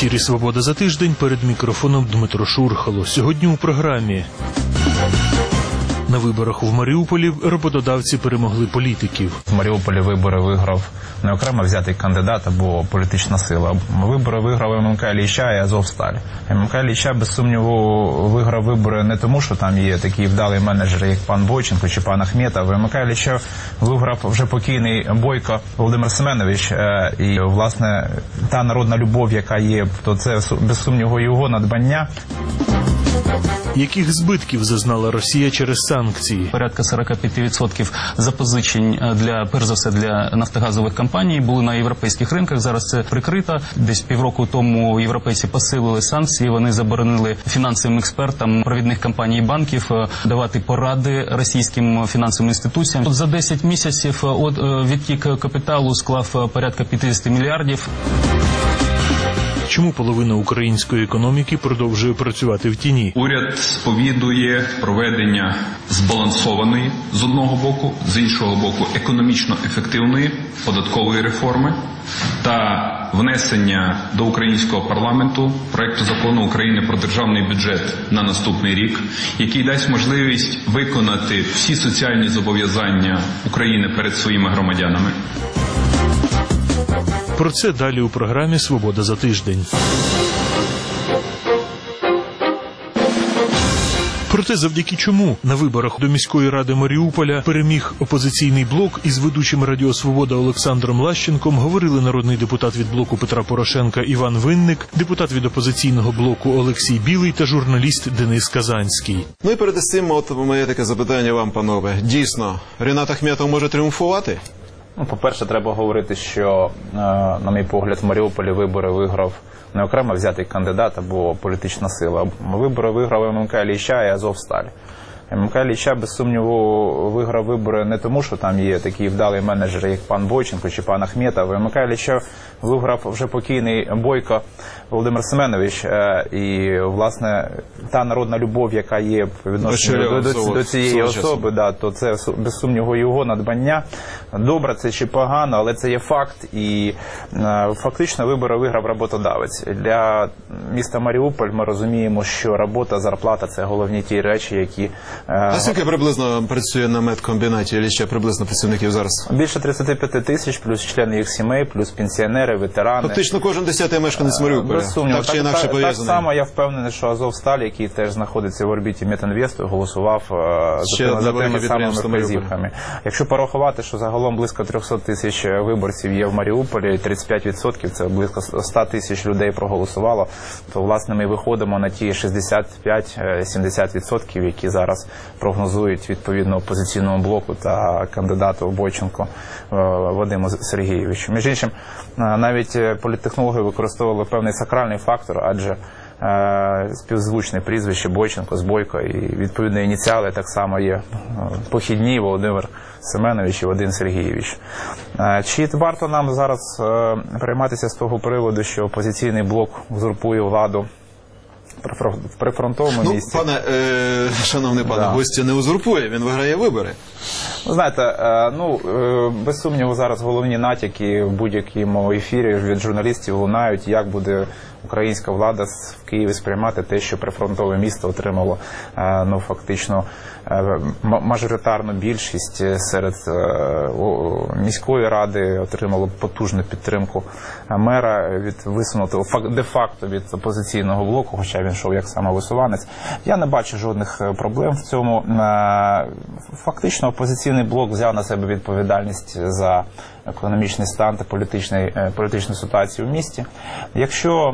ефірі «Свобода за тиждень», перед мікрофоном Дмитро Шурхало. Сьогодні у програмі. На виборах в Маріуполі роботодавці перемогли політиків. В Маріуполі вибори виграв не окремо взятий кандидат або політична сила. Вибори виграв ММК Ілліча і Азовсталь. ММК Ілліча, без сумніву, виграв вибори не тому, що там є такі вдалі менеджери, як пан Бойченко чи пан Ахметов. ММК Ілліча виграв вже покійний Бойко Володимир Семенович. І, власне, та народна любов, яка є, то це, без сумніву, його надбання. Яких збитків зазнала Росія через санкції? Порядка 45% запозичень перш за все, для нафтогазових компаній були на європейських ринках. Зараз це прикрито. Десь півроку тому європейці посилили санкції. Вони заборонили фінансовим експертам провідних компаній і банків давати поради російським фінансовим інституціям. За 10 місяців відтік капіталу склав порядка 50 мільярдів. Чому половина української економіки продовжує працювати в тіні? Уряд сповідує проведення збалансованої, з одного боку, з іншого боку, економічно ефективної податкової реформи та внесення до українського парламенту проекту закону України про державний бюджет на наступний рік, який дасть можливість виконати всі соціальні зобов'язання України перед своїми громадянами. Про це далі у програмі «Свобода за тиждень». Проте завдяки чому на виборах до міської ради Маріуполя переміг опозиційний блок, із ведучим Радіо Свобода Олександром Лащенком говорили народний депутат від блоку Петра Порошенка Іван Винник, депутат від опозиційного блоку Олексій Білий та журналіст Денис Казанський. Ну і перед цим моє таке запитання вам, панове. Дійсно, Рінат Ахметов може тріумфувати? По-перше, треба говорити, що, на мій погляд, в Маріуполі вибори виграв не окремо взятий кандидат або політична сила. Вибори виграв ММК Ілліча і Азовсталь. ММК Ілліча, без сумніву, виграв вибори не тому, що там є такі вдалі менеджери, як пан Бойченко чи пан Ахметов. ММК Ілліча виграв вже покійний Бойко Володимир Семенович. І, власне, та народна любов, яка є по відношенню до цієї особи, то це, без сумніву, його надбання. Добре це чи погано, але це є факт. І фактично вибори виграв роботодавець. Для міста Маріуполь ми розуміємо, що робота, зарплата – це головні ті речі, які... А скільки приблизно працює на медкомбінаті Ілліча приблизно працівників зараз? Більше 35 тисяч, плюс члени їх сімей, плюс пенсіонери, ветерани. Фактично кожен 10-й мешканець Маріуполя. Так чи інакше пов'язаний. Так само я впевнений, що Азовсталь, який теж знаходиться в орбіті Метінвесту, голосував за тими самими вказівками. Якщо порахувати, що загалом близько 300 тисяч виборців є в Маріуполі, 35% це близько 100 тисяч людей проголосувало, то, власне, ми виходимо на ті 65-70%, які зараз прогнозують відповідно опозиційному блоку та кандидату Бойченко Вадиму Сергійовичу. Між іншим, навіть політтехнологи використовували певний сакральний фактор, адже співзвучне прізвище Бойченко з Бойко і відповідно ініціали так само є похідні: Володимир Семенович і Вадим Сергійович. Чи варто нам зараз перейматися з того приводу, що опозиційний блок узурпує владу в прифронтовому місці? Шановний пане, гостя не узурпує, він виграє вибори. Знаєте, без сумніву зараз головні натяки в будь-якому ефірі від журналістів лунають, як буде українська влада в Києві сприймати те, що прифронтове місто отримало фактично мажоритарну більшість серед міської ради, отримало потужну підтримку мера висунутого де-факто від опозиційного блоку, хоча він йшов як самовисуванець. Я не бачу жодних проблем в цьому. Фактично опозиційний блок взяв на себе відповідальність за економічний стан та політичну ситуацію в місті. Якщо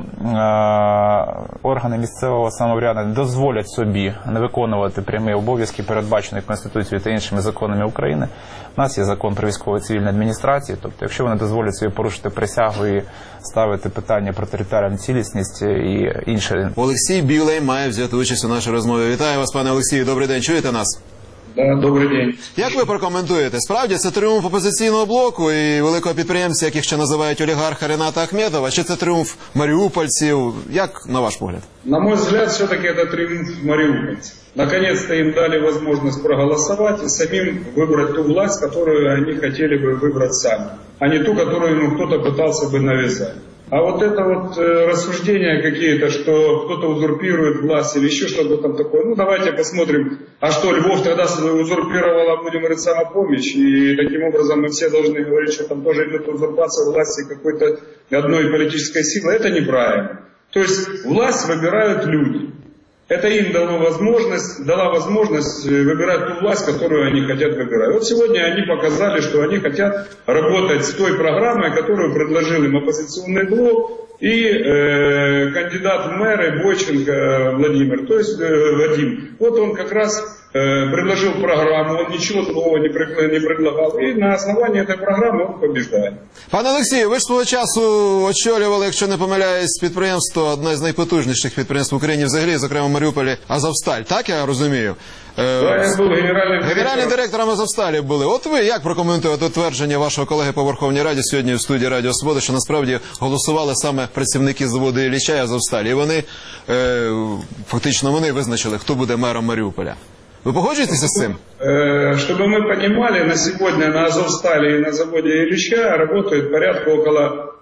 органи місцевого самоврядування дозволять собі не виконувати прямі обов'язки, передбачені Конституцією та іншими законами України, у нас є закон про військово-цивільну адміністрацію, тобто якщо вони дозволять собі порушити присягу і ставити питання про територіальну цілісність і інше. Олексій Білий має взяти участь у нашій розмові. Вітаю вас, пане Олексію, добрий день, чуєте нас? Добрий день. Як ви прокоментуєте? Справді це тріумф опозиційного блоку і великого підприємця, яких ще називають олігарха Ріната Ахметова, чи це тріумф маріупольців? Як, на ваш погляд? На мой взгляд, все-таки это триумф мариупольцев. Наконец-то им дали возможность проголосовать и самим выбрать ту власть, которую они хотели бы выбрать сами, а не ту, которую им кто-то пытался бы навязать. А вот это вот рассуждения какие-то, что кто-то узурпирует власть или еще что-то там такое. Ну, давайте посмотрим, а что Львов тогда узурпировала, будем говорить, самопомощь. И таким образом мы все должны говорить, что там тоже идет узурпация власти какой-то одной политической силы. Это неправильно. То есть власть выбирают люди. Это им дала возможность выбирать ту власть, которую они хотят выбирать. Вот сегодня они показали, что они хотят работать с той программой, которую предложил им оппозиционный блок и кандидат в мэры Бойченко Владимир, то есть Вадим. Вот он как раз предложил программу, он ничего другого не предлагав. І на основанні цієї програми він побіждає. Пане Олексію, ви ж свого часу очолювали, якщо не помиляюсь, підприємство, одне з найпотужніших підприємств в Україні взагалі, зокрема в Маріуполі, Азовсталь, так я розумію? Я був генеральним директором Азовсталі були. От ви як прокоментуєте твердження вашого колеги по Верховній Раді сьогодні в студії Радіо Свобода, що насправді голосували саме працівники заводу Ілліча і Азовсталі, і вони, фактично вони визначили, хто буде мером Маріуполя? Вы погоджуетесь с этим? Чтобы мы понимали, на сегодня на Азовстале и на заводе Ильича работает порядка около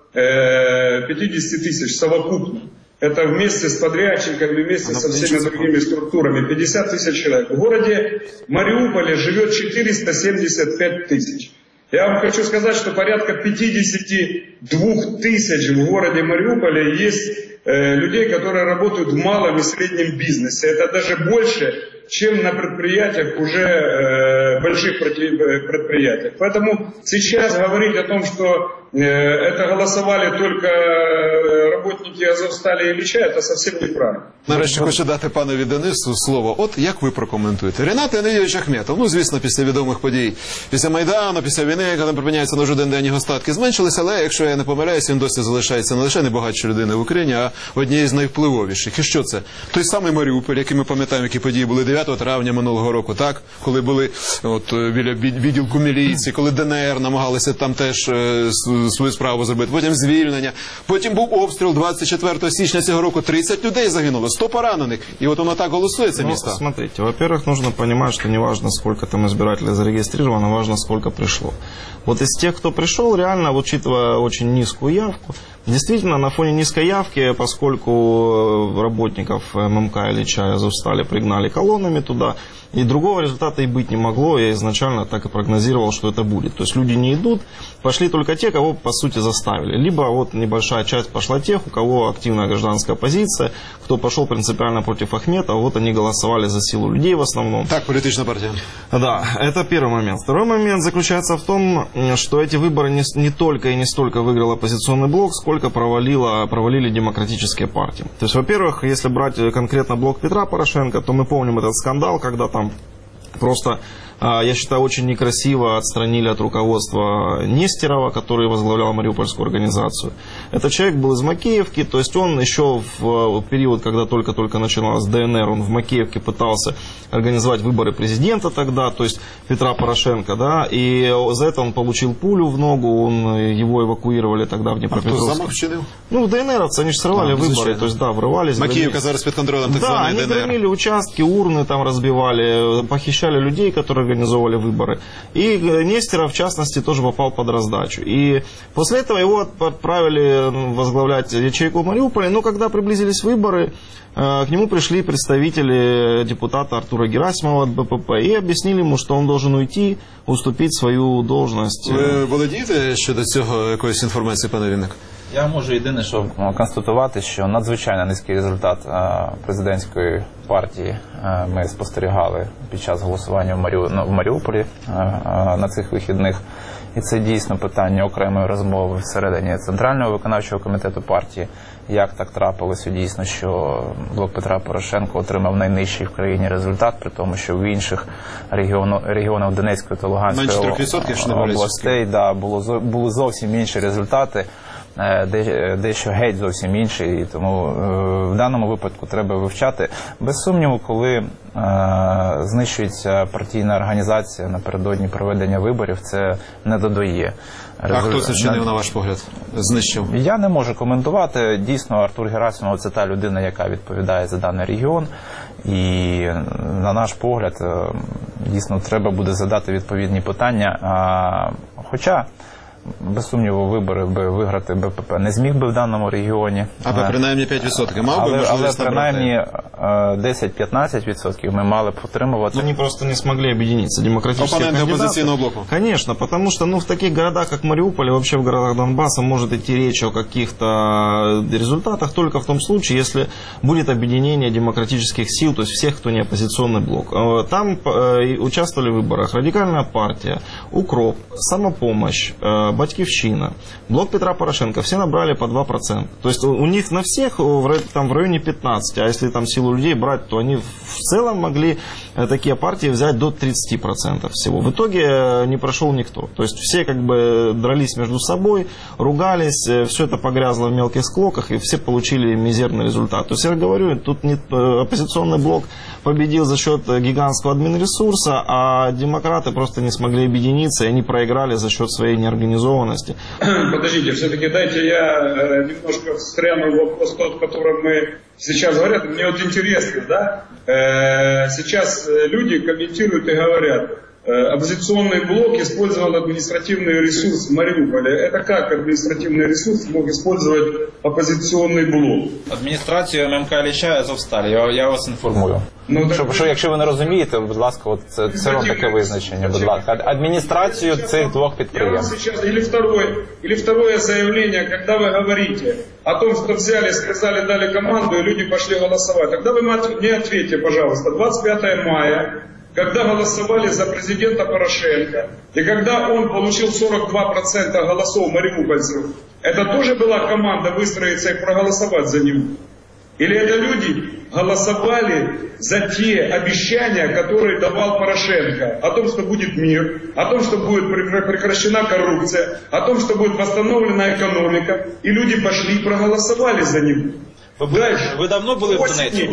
50 тысяч совокупно. Это вместе с подрядчиками, вместе со всеми другими структурами. 50 тысяч человек. В городе Мариуполе живет 475 тысяч. Я вам хочу сказать, что порядка 52 тысяч в городе Мариуполе есть людей, которые работают в малом и среднем бизнесе. Это даже больше, чем на предприятиях, уже больших предприятиях. Поэтому сейчас говорить о том, что это голосовали только работники Азовстали и Ильича, это совсем неправильно. Нарешті хочу дати панові Денису слово. От як ви прокоментуєте? Рінат Леонідович Ахметов, ну, звісно, після відомих подій, після Майдану, після війни, яка там припиняється на жоден день, його статки зменшилися, але, якщо я не помиляюся, він досі залишається не лише найбагатшою людиною в Україні, а однією з найвпливовіших. І що це? Той самий Маріуполь, який ми пам'ятаємо, які події були 9 травня минулого року, так? Коли були біля відділку міліції, коли ДНР намагалися там теж свою справу зробити, потім звільнення, потім був обстріл 24 січня цього року, 30 людей загинуло, 100 поранених, і от воно так голосує, це місто. Смотрите, во-первых, нужно понимать, что не важно, сколько там избирателей зарегистрировано, важно, сколько пришло. Вот из тех, кто пришел, реально, учитывая очень низкую явку, действительно, на фоне низкой явки, поскольку работников ММК Ильича и Азовстали пригнали колоннами туда, и другого результата и быть не могло, я изначально так и прогнозировал, что это будет. То есть люди не идут, пошли только те, кого, по сути, заставили. Либо вот небольшая часть пошла тех, у кого активная гражданская позиция, кто пошел принципиально против Ахметова, вот они голосовали за силу людей в основном. Так, политическая партия. Да, это первый момент. Второй момент заключается в том, что эти выборы не только и не столько выиграл оппозиционный блок, сколько провалили демократические партии. То есть, во-первых, если брать конкретно блок Петра Порошенко, то мы помним этот скандал, когда там просто, я считаю, очень некрасиво отстранили от руководства Нестерова, который возглавлял Мариупольскую организацию. Этот человек был из Макеевки, то есть он еще в период, когда только-только начиналась ДНР, он в Макеевке пытался организовать выборы президента тогда, то есть Петра Порошенко, да, и за это он получил пулю в ногу, его эвакуировали тогда в Днепропетровск. А кто замах вчинил? Ну, ДНРовцы, они же срывали выборы, то есть, да, врывались. Макеевка зараз под контролем так званой ДНР. Да, они громили участки, урны там разбивали, похищали людей, которые организовывали выборы. И Нестеров, в частности, тоже попал под раздачу. И после этого его отправили возглавлять ячейку в Мариуполе. Но когда приблизились выборы, к нему пришли представители депутата Артура Герасимова от БПП и объяснили ему, что он должен уйти, уступить свою должность. Ви володієте щодо цього якоїсь інформації, пане Вінник? Я можу єдине, що констатувати, що надзвичайно низький результат президентської партії ми спостерігали під час голосування в Маріуполі на цих вихідних. І це дійсно питання окремої розмови всередині Центрального виконавчого комітету партії. Як так трапилося дійсно, що блок Петра Порошенка отримав найнижчий в країні результат, при тому, що в інших регіонах Донецької та Луганської областей були зовсім інші результати, дещо геть зовсім інший, і тому в даному випадку треба вивчати. Без сумніву, коли знищується партійна організація напередодні проведення виборів, це не додає. А хто це вчинив, на ваш погляд, знищив? Я не можу коментувати. Дійсно, Артур Герасимов – це та людина, яка відповідає за даний регіон. І, на наш погляд, дійсно, треба буде задати відповідні питання. Хоча без сумніву, вибори би виграти БПП не зміг би в даному регіоні. Або принаймні 5% мав би можливість але принаймні 10-15% ми мали б отримувати. Они просто не смогли объединиться. Демократические Оппоненты кандидаты. оппозиционного блока. Конечно, потому что в таких городах, как Мариуполь, и вообще в городах Донбасса может идти речь о каких-то результатах только в том случае, если будет объединение демократических сил, то есть всех, кто не оппозиционный блок. Там участвовали в выборах Радикальная партия, УКРОП, Самопомощь, Батьківщина, блок Петра Порошенко. Все набрали по 2%. То есть у них на всех там в районе 15%. А если там силу людей брать, то они в целом могли такие партии взять до 30% всего. В итоге не прошел никто. То есть все как бы дрались между собой, ругались, все это погрязло в мелких склоках, и все получили мизерный результат. То есть я говорю, тут не, оппозиционный блок победил за счет гигантского админресурса, а демократы просто не смогли объединиться, и они проиграли за счет своей неорганизованности. Подождите, все-таки дайте я немножко встряну в вопрос тот, о котором мы сейчас говорят. Мне вот интересно, да, сейчас люди комментируют и говорят, оппозиционный блок использовал административный ресурс в Мариуполе. Это как административный ресурс мог использовать оппозиционный блок? Адміністрацію ММК Ілліча Азовсталь, я вас інформую. Що, якщо ви не розумієте, будь ласка, от це вам таке визначення, будь ласка. Адміністрацію цих двох підприємств. Или второе заявление, когда вы говорите о том, что взяли, сказали, дали команду, и люди пошли голосовать. Тогда вы мне ответьте, пожалуйста, 25 мая, когда голосовали за президента Порошенко, и когда он получил 42% голосов мариупольцев, это тоже была команда выстроиться и проголосовать за него? Или это люди голосовали за те обещания, которые давал Порошенко, о том, что будет мир, о том, что будет прекращена коррупция, о том, что будет восстановлена экономика, и люди пошли и проголосовали за него? Ви давно були в Донецьку?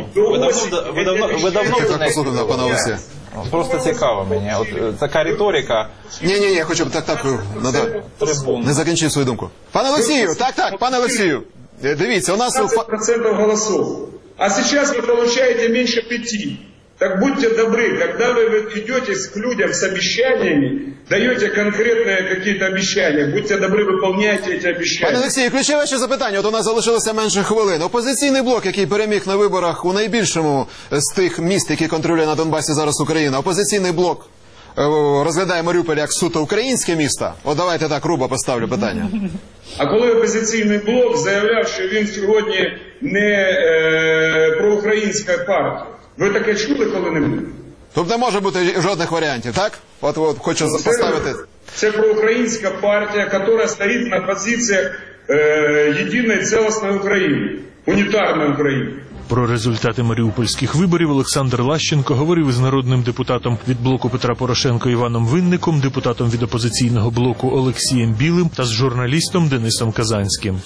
Ви давно в Донецьку? Пане Олексію. Просто цікаво мені. От така риторика. Ні, я хочу так, не закінчив свою думку. Пане Олексію, пане Олексію. Дивіться, у нас 15% голосов. А сейчас вы получаете меньше 5%. Так будьте добры, когда вы идете к людям с обещаниями, даете конкретные какие-то обещания, будьте добры, выполняйте эти обещания. Пане Олексію, ключове ще запитання. От у нас залишилося менше хвилин. Опозиційний блок, який переміг на виборах у найбільшому з тих міст, які контролює на Донбасі зараз Україна, опозиційний блок розглядає Маріуполь як суто українське місто? От давайте так грубо поставлю питання. А коли опозиційний блок заявляв, що він сьогодні не проукраїнська партія, ви таке чули коли-небудь? Тобто не може бути жодних варіантів, так? От хочу поставити. Це проукраїнська партія, яка стоїть на позиціях єдиної цілісної України, унітарної України. Про результати маріупольських виборів Олександр Лащенко говорив із народним депутатом від блоку Петра Порошенка Іваном Винником, депутатом від опозиційного блоку Олексієм Білим та з журналістом Денисом Казанським.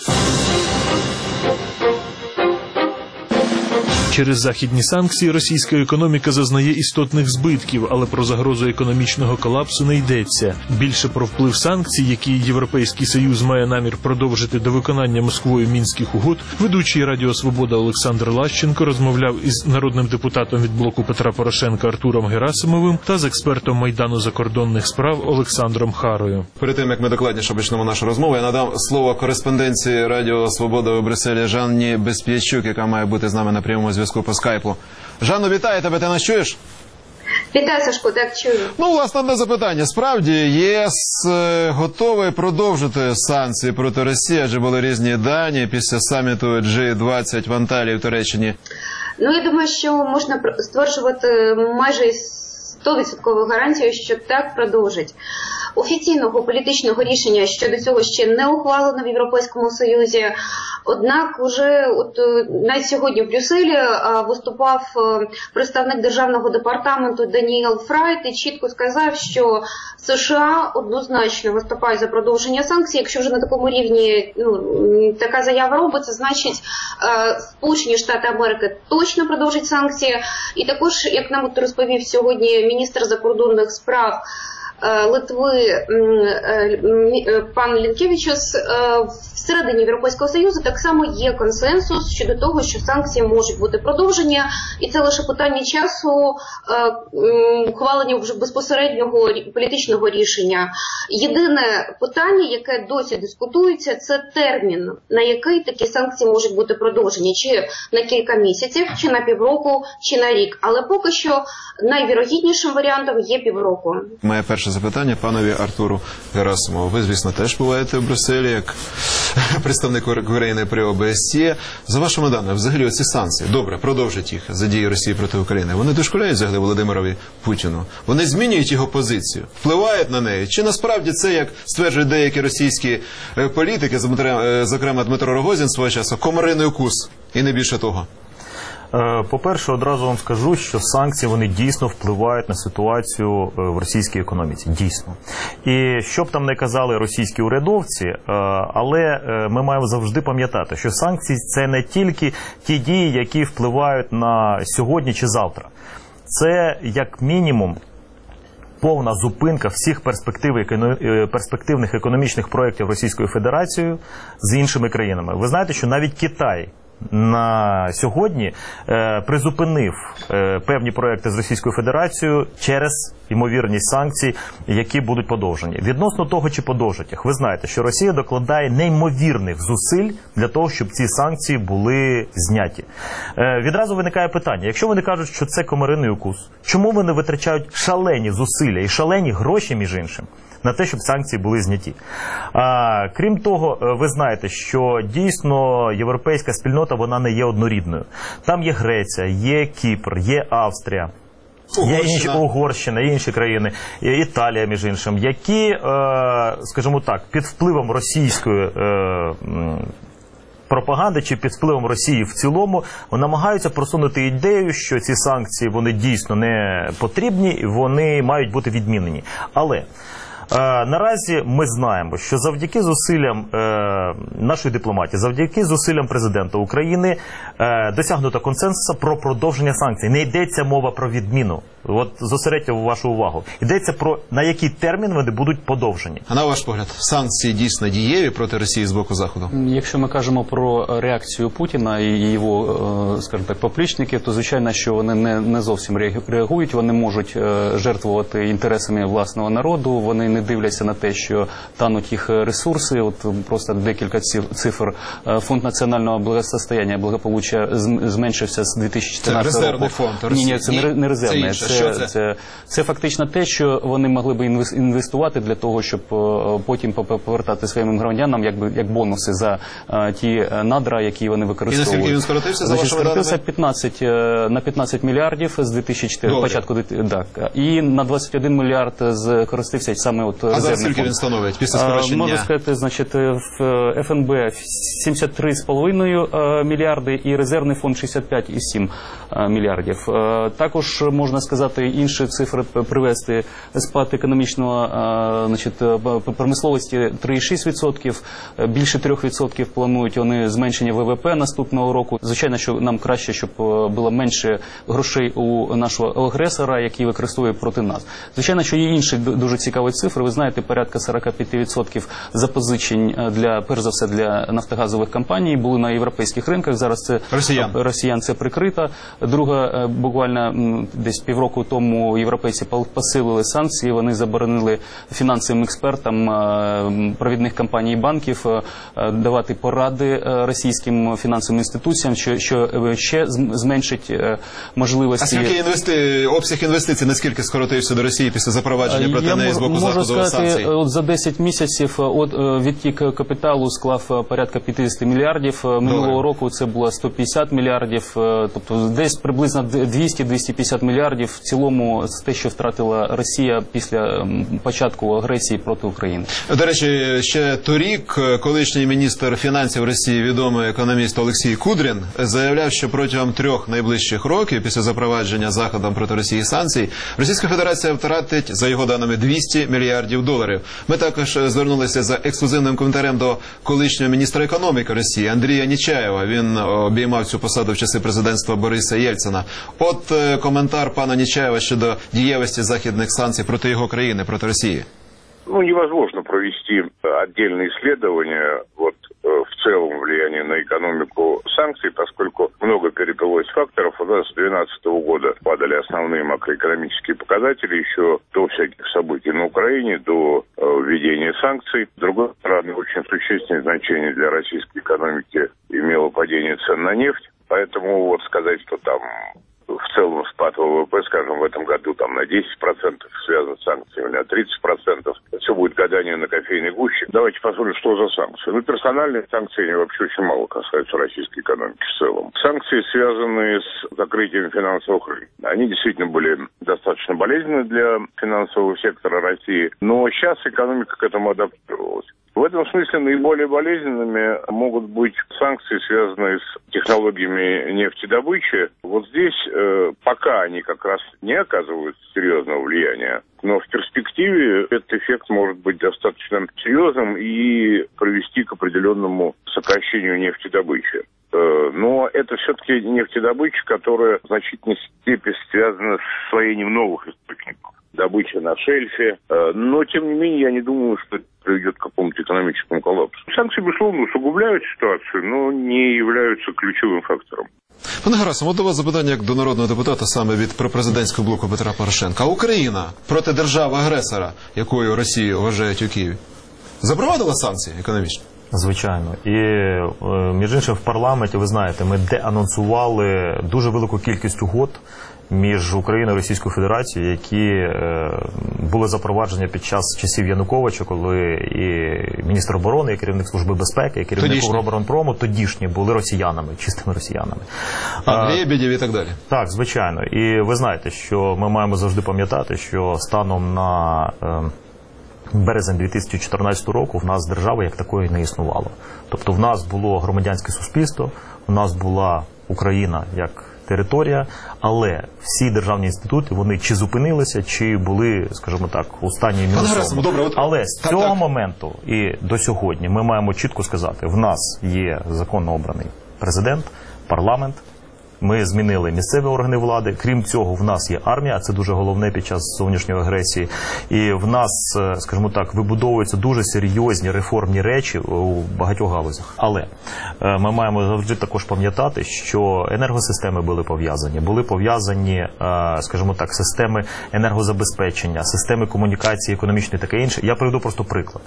Через західні санкції російська економіка зазнає істотних збитків, але про загрозу економічного колапсу не йдеться. Більше про вплив санкцій, які Європейський Союз має намір продовжити до виконання Москвою Мінських угод, ведучий Радіо Свобода Олександр Лащенко розмовляв із народним депутатом від блоку Петра Порошенка Артуром Герасимовим та з експертом Майдану закордонних справ Олександром Харою. Перед тим, як ми докладніше почнемо нашу розмову, я надам слово кореспонденції Радіо Свобода у Брюсселі Жанні Бесп'ячук, яка має бути з нами на прямому зв'язку по скайпу. Жанно, вітаю тебе, ти нас чуєш? Вітаю, Сашко, так чую. Власне, одне запитання. Справді, ЄС готовий продовжити санкції проти Росії, адже були різні дані після саміту G20 в Анталії в Туреччині? Я думаю, що можна стверджувати майже 100% гарантію, що так продовжить. Офіційного політичного рішення щодо цього ще не ухвалено в Європейському Союзі. Однак уже навіть сьогодні в Брюсселі виступав представник Державного департаменту Даніел Фрайт і чітко сказав, що США однозначно виступають за продовження санкцій. Якщо вже на такому рівні така заява робиться, значить Сполучені Штати Америки точно продовжать санкції. І також, як нам розповів сьогодні міністр закордонних справ Литви пан Лінкевічус, всередині Європейського Союзу так само є консенсус щодо того, що санкції можуть бути продовжені, і це лише питання часу ухвалення вже безпосереднього політичного рішення. Єдине питання, яке досі дискутується, це термін, на який такі санкції можуть бути продовжені, чи на кілька місяців, чи на півроку, чи на рік. Але поки що найвірогіднішим варіантом є півроку. Моє перше запитання панові Артуру Герасимову. Ви, звісно, теж буваєте в Брюсселі як представник України при ОБСЄ. За вашими даними, взагалі оці санкції, добре, продовжать їх за дії Росії проти України. Вони дошкуляють взагалі Володимирові Путіну? Вони змінюють його позицію? Впливають на неї? Чи насправді це, як стверджують деякі російські політики, зокрема Дмитро Рогозін свого часу, комариний укус і не більше того? По-перше, одразу вам скажу, що санкції, вони дійсно впливають на ситуацію в російській економіці. Дійсно. І що б там не казали російські урядовці, але ми маємо завжди пам'ятати, що санкції – це не тільки ті дії, які впливають на сьогодні чи завтра. Це, як мінімум, повна зупинка всіх перспективних економічних проєктів Російською Федерацією з іншими країнами. Ви знаєте, що навіть Китай на сьогодні призупинив певні проекти з Російською Федерацією через ймовірність санкцій, які будуть подовжені. Відносно того, чи подовжать їх, ви знаєте, що Росія докладає неймовірних зусиль для того, щоб ці санкції були зняті. Відразу виникає питання, якщо вони кажуть, що це комариний укус, чому вони витрачають шалені зусилля і шалені гроші, між іншим, на те, щоб санкції були зняті? Крім того, ви знаєте, що дійсно європейська спільнота, вона не є однорідною. Там є Греція, є Кіпр, є Австрія, є Угорщина, є інші країни, є Італія, між іншим, які, скажімо так, під впливом російської пропаганди чи під впливом Росії в цілому намагаються просунути ідею, що ці санкції, вони дійсно не потрібні, і вони мають бути відмінені. Але наразі ми знаємо, що завдяки зусиллям нашої дипломатії, завдяки зусиллям президента України досягнуто консенсусу про продовження санкцій. Не йдеться мова про відміну. От зосередьте вашу увагу. Йдеться про на який термін вони будуть подовжені. А на ваш погляд, санкції дійсно дієві проти Росії з боку Заходу? Якщо ми кажемо про реакцію Путіна і його, скажімо так, поплічників, то звичайно, що вони не зовсім реагують, вони можуть жертвувати інтересами власного народу, вони не дивляться на те, що тануть їх ресурси. От просто декілька цифр. Фонд національного благосостояння, благополуччя зменшився з 2014 року. Це резервний фонд? Ні, це не резервний. Це фактично те, що вони могли б інвестувати для того, щоб потім повертати своїм громадянам як бонуси за ті надра, які вони використовують. І наскільки він скоротився, за вашими даними? Скоротився на 15 мільярдів з 2004 початку. І на 21 мільярд скористився саме от резервний фонд. А зараз скільки він становить після скорочення? Можу сказати, значить, в ФНБ 73,5 мільярди і резервний фонд 65,7 мільярдів. Також можна сказати, інші цифри привести. Спад економічного, значить, промисловості 3,6%, більше 3% планують вони зменшення ВВП наступного року. Звичайно, що нам краще, щоб було менше грошей у нашого агресора, який використовує проти нас. Звичайно, що є інші дуже цікаві цифри. Ви знаєте, порядка 45% запозичень для, перш за все, для нафтогазових компаній були на європейських ринках. Зараз це росіян це прикрито. Друга, буквально десь півроку тому європейці посилили санкції, вони заборонили фінансовим експертам провідних компаній і банків давати поради російським фінансовим інституціям, що ще зменшить можливості. А скільки обсяг інвестицій, наскільки скоротився до Росії після запровадження проти неї з боку Заходу санкцій? Можу сказати, от за 10 місяців відтік капіталу склав порядка 50 мільярдів. Минулого року це було 150 мільярдів, тобто десь приблизно 200-250 мільярдів в цілому те, що втратила Росія після початку агресії проти України. До речі, ще торік колишній міністр фінансів Росії, відомий економіст Олексій Кудрін, заявляв, що протягом 3 найближчих років після запровадження Заходом проти Росії санкцій Російська Федерація втратить, за його даними, 200 мільярдів доларів. Ми також звернулися за ексклюзивним коментарем до колишнього міністра економіки Росії Андрія Нечаєва. Він обіймав цю посаду в часи президентства Бориса Єльцина. От коментар пана Нечаєва щодо дієвості західних санкцій проти його країни, проти Росії. Ну, невозможно провести отдельные исследования в целом влияние на экономику санкций, поскольку много переплылось факторов. У нас с 2012 года падали основные макроэкономические показатели еще до всяких событий на Украине, до введения санкций. С другой стороны, очень существенное значение для российской экономики имело падение цен на нефть. Поэтому вот сказать, что там в целом спад ВВП, скажем, в этом году там на 10% связан с санкциями, на 30%. Все будет гадание на кофейной гуще. Давайте посмотрим, что за санкции. Ну, персональные санкции они вообще очень мало касаются российской экономики в целом. Санкции, связанные с закрытием финансовых рынков, они действительно были достаточно болезненны для финансового сектора России, но сейчас экономика к этому адаптировалась. В этом смысле наиболее болезненными могут быть санкции, связанные с технологиями нефтедобычи. Вот здесь пока они как раз не оказывают серьезного влияния, но в перспективе этот эффект может быть достаточно серьезным и привести к определенному сокращению нефтедобычи. Но это все-таки нефтедобыча, которая в значительной степени связана с освоением новых источников. Добыча на шельфе. Но, тем не менее, я не думаю, что это приведет к какому-то экономическому коллапсу. Санкции, безусловно, усугубляют ситуацию, но не являются ключевым фактором. Пане Герасим, от до вас запитання як до народного депутата саме від пропрезидентського блоку Петра Порошенка. А Україна проти держави-агресора, якою Росію вважають у Києві, запровадила санкції економічні? Звичайно. І, між іншим, в парламенті, ви знаєте, ми деанонсували дуже велику кількість угод між Україною і Російською Федерацією, які були запроваджені під час часів Януковича, коли і міністр оборони, і керівник Служби безпеки, і керівник Укроборонпрому тодішні були росіянами, чистими росіянами. Лебедєв і так далі. Так, звичайно. І ви знаєте, що ми маємо завжди пам'ятати, що станом на березень 2014 року в нас держави як такої не існувало. Тобто в нас було громадянське суспільство, в нас була Україна як територія, але всі державні інститути, вони чи зупинилися, чи були, скажімо так, у стані мінусовому. Але з цього моменту і до сьогодні ми маємо чітко сказати, в нас є законно обраний президент, парламент, ми змінили місцеві органи влади. Крім цього, в нас є армія, а це дуже головне під час зовнішньої агресії. І в нас, скажімо так, вибудовуються дуже серйозні реформні речі у багатьох галузях. Але ми маємо завжди також пам'ятати, що енергосистеми були пов'язані, скажімо так, системи енергозабезпечення, системи комунікації, економічної, таке інше. Я приведу просто приклад.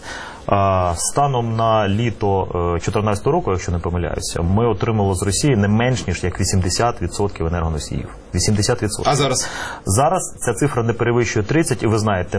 Станом на літо 2014 року, якщо не помиляюся, ми отримали з Росії не менш ніж як 80% енергоносіїв. 80%. А зараз? Зараз ця цифра не перевищує 30%, і ви знаєте,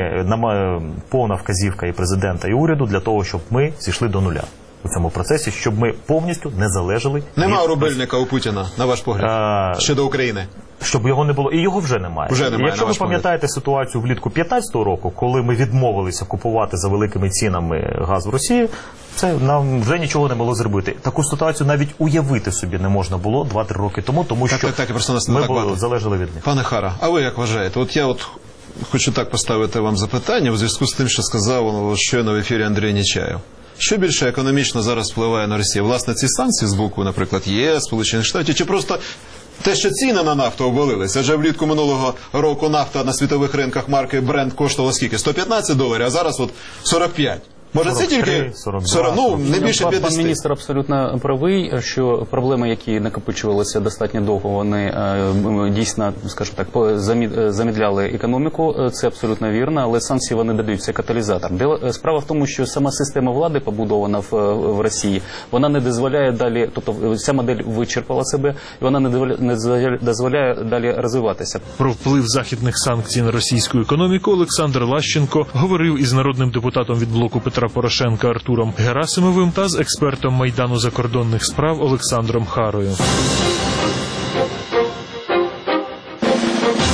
повна вказівка і президента, і уряду для того, щоб ми зійшли до нуля у цьому процесі, щоб ми повністю не залежали. Нема рубельника у Путіна, на ваш погляд, щодо України? Щоб його не було. І його вже немає. Якщо ви пам'ятаєте ситуацію влітку 2015 року, коли ми відмовилися купувати за великими цінами газ в Росії, це нам вже нічого не могло зробити. Таку ситуацію навіть уявити собі не можна було 2-3 роки тому, тому що ми залежали від них. Пане Хара, а ви як вважаєте? От я хочу так поставити вам запитання у зв'язку з тим, що сказав щойно в ефірі Андрій Нечаєв. Що більше економічно зараз впливає на Росію? Власне, ці санкції з боку, наприклад, ЄС, Сполучених Штатів, чи просто те, що ціни на нафту обвалилися? Адже влітку минулого року нафта на світових ринках марки Brent коштувала скільки? $115, а зараз от 45. Може, це тільки 42, не більше 50? Пан міністр абсолютно правий, що проблеми, які накопичувалися достатньо довго, вони дійсно, скажімо так, замідляли економіку. Це абсолютно вірно, але санкції вони дають цей каталізатор. Справа в тому, що сама система влади, побудована в Росії, вона не дозволяє далі, тобто ця модель вичерпала себе, і вона не дозволяє далі розвиватися. Про вплив західних санкцій на російську економіку Олександр Лащенко говорив із народним депутатом від блоку Петра Порошенка Артуром Герасимовим та з експертом Майдану закордонних справ Олександром Харою.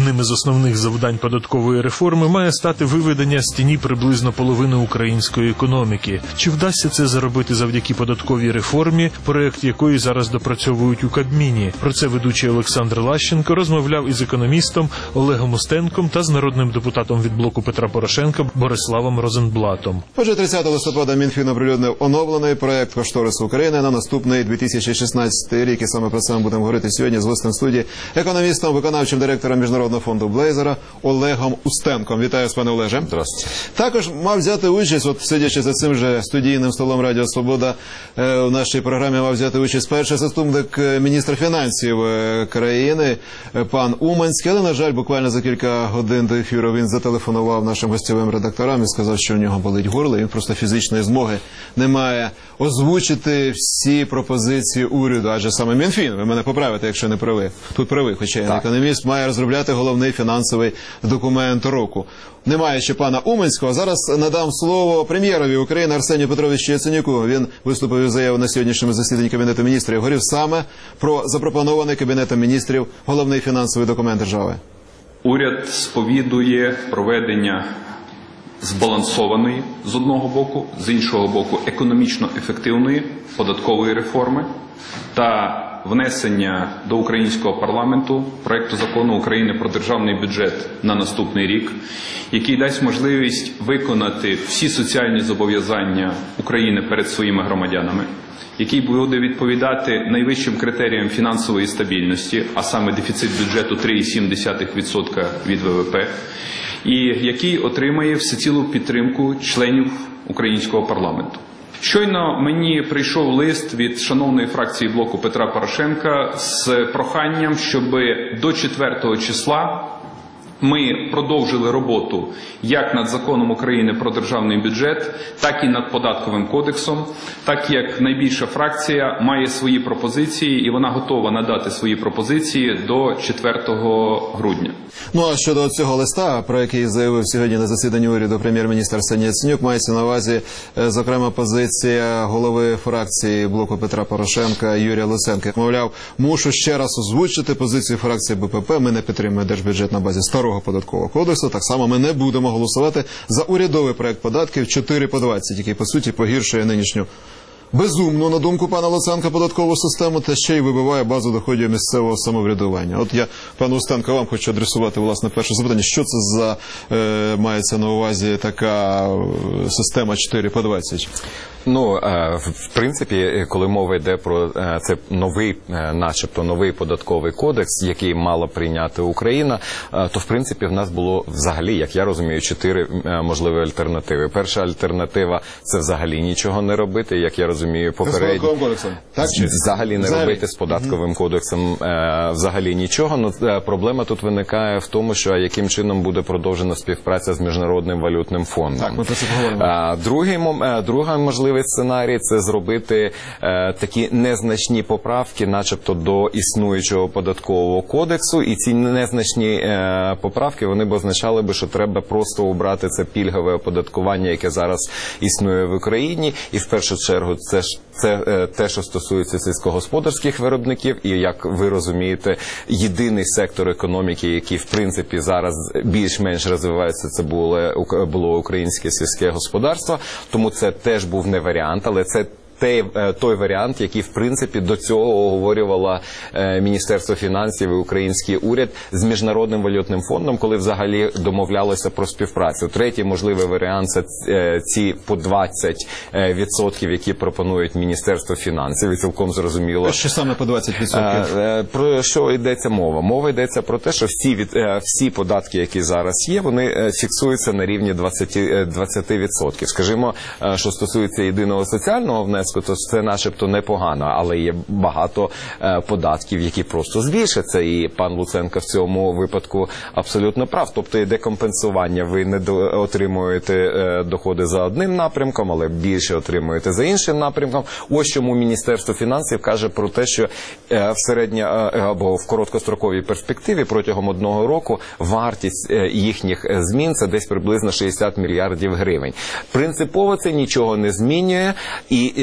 Одним із основних завдань податкової реформи має стати виведення з тіні приблизно половини української економіки. Чи вдасться це зробити завдяки податковій реформі, проект якої зараз допрацьовують у Кабміні? Про це ведучий Олександр Лащенко розмовляв із економістом Олегом Устенком та з народним депутатом від блоку Петра Порошенка Бориславом Розенблатом. Отже, 30 листопада Мінфін оприлюднив оновлений проект кошторису України на наступний 2016 рік. І саме про це ми будемо говорити сьогодні з гостем студії, економістом, виконавчим директором Міжнародного фонду Блейзера Олегом Устенком. Вітаю вас, пане Олеже. Здравствуйте. Також мав взяти участь, от сидячи за цим же студійним столом Радіо Свобода, у нашій програмі мав взяти участь перший заступник міністра фінансів країни, пан Уманський. Але, на жаль, буквально за кілька годин до ефіру він зателефонував нашим гостьовим редакторам і сказав, що у нього болить горло, і він просто фізичної змоги не має озвучити всі пропозиції уряду. Адже саме Мінфін, ви мене поправите, якщо не правий, тут правий, хоча я не економіст, має розробляти головний фінансовий документ року. Немає ще пана Уманського. Зараз надам слово прем'єрові України Арсенію Петровичу Яценюку. Він виступив із заявою на сьогоднішньому засіданні Кабінету міністрів. Говорив саме про запропонований Кабінетом міністрів головний фінансовий документ держави. Уряд сповідує проведення збалансованої з одного боку, з іншого боку економічно ефективної податкової реформи та внесення до українського парламенту проекту закону України про державний бюджет на наступний рік, який дасть можливість виконати всі соціальні зобов'язання України перед своїми громадянами, який буде відповідати найвищим критеріям фінансової стабільності, а саме дефіцит бюджету 3,7% від ВВП, і який отримає всецілу підтримку членів українського парламенту. Щойно мені прийшов лист від шановної фракції блоку Петра Порошенка з проханням, щоб до 4 числа ми продовжили роботу як над законом України про державний бюджет, так і над податковим кодексом, так як найбільша фракція має свої пропозиції і вона готова надати свої пропозиції до 4 грудня. Ну а щодо цього листа, про який заявив сьогодні на засіданні уряду прем'єр-міністр Арсеній Яценюк, мається на увазі, зокрема, позиція голови фракції блоку Петра Порошенка Юрія Луценка. Мовляв, мушу ще раз озвучити позицію фракції БПП. Ми не підтримуємо держбюджет на базі старого податкового кодексу. Так само ми не будемо голосувати за урядовий проект податків 4 по 20, який, по суті, погіршує нинішню безумну, на думку пана Луценка, податкову систему та ще й вибиває базу доходів місцевого самоврядування. От я, пане Устенко, вам хочу адресувати, власне, перше запитання. Що це за, мається на увазі така система 4 по 20? Ну, в принципі, коли мова йде про це новий, начебто новий податковий кодекс, який мала прийняти Україна, то, в принципі, в нас було взагалі, як я розумію, 4 можливі альтернативи. Перша альтернатива – це взагалі нічого не робити, як я розумію, попередньо. Взагалі не робити з податковим кодексом взагалі нічого. Ну, проблема тут виникає в тому, що яким чином буде продовжена співпраця з Міжнародним валютним фондом. Так, ми про це поговоримо. Друга можливість сценарій – це зробити такі незначні поправки, начебто до існуючого податкового кодексу, і ці незначні поправки, вони б означали би, що треба просто обрати це пільгове оподаткування, яке зараз існує в Україні, і в першу чергу це те, що стосується сільськогосподарських виробників, і, як ви розумієте, єдиний сектор економіки, який, в принципі, зараз більш-менш розвивається, це було українське сільське господарство, тому це теж був не варіант, але це той варіант, який, в принципі, до цього оговорювало Міністерство фінансів і український уряд з Міжнародним валютним фондом, коли взагалі домовлялося про співпрацю. Третій можливий варіант – це ці по 20%, які пропонують Міністерство фінансів, і цілком зрозуміло. Що саме по 20%? Про що йдеться мова? Мова йдеться про те, що всі податки, які зараз є, вони фіксуються на рівні 20%. Скажімо, що стосується єдиного соціального внеску, то це начебто непогано, але є багато податків, які просто збільшаться, і пан Луценко в цьому випадку абсолютно прав. Тобто йде компенсування, ви не отримуєте доходи за одним напрямком, але більше отримуєте за іншим напрямком. Ось чому Міністерство фінансів каже про те, що в або в короткостроковій перспективі протягом 1 року вартість їхніх змін – це десь приблизно 60 мільярдів гривень. Принципово це нічого не змінює, і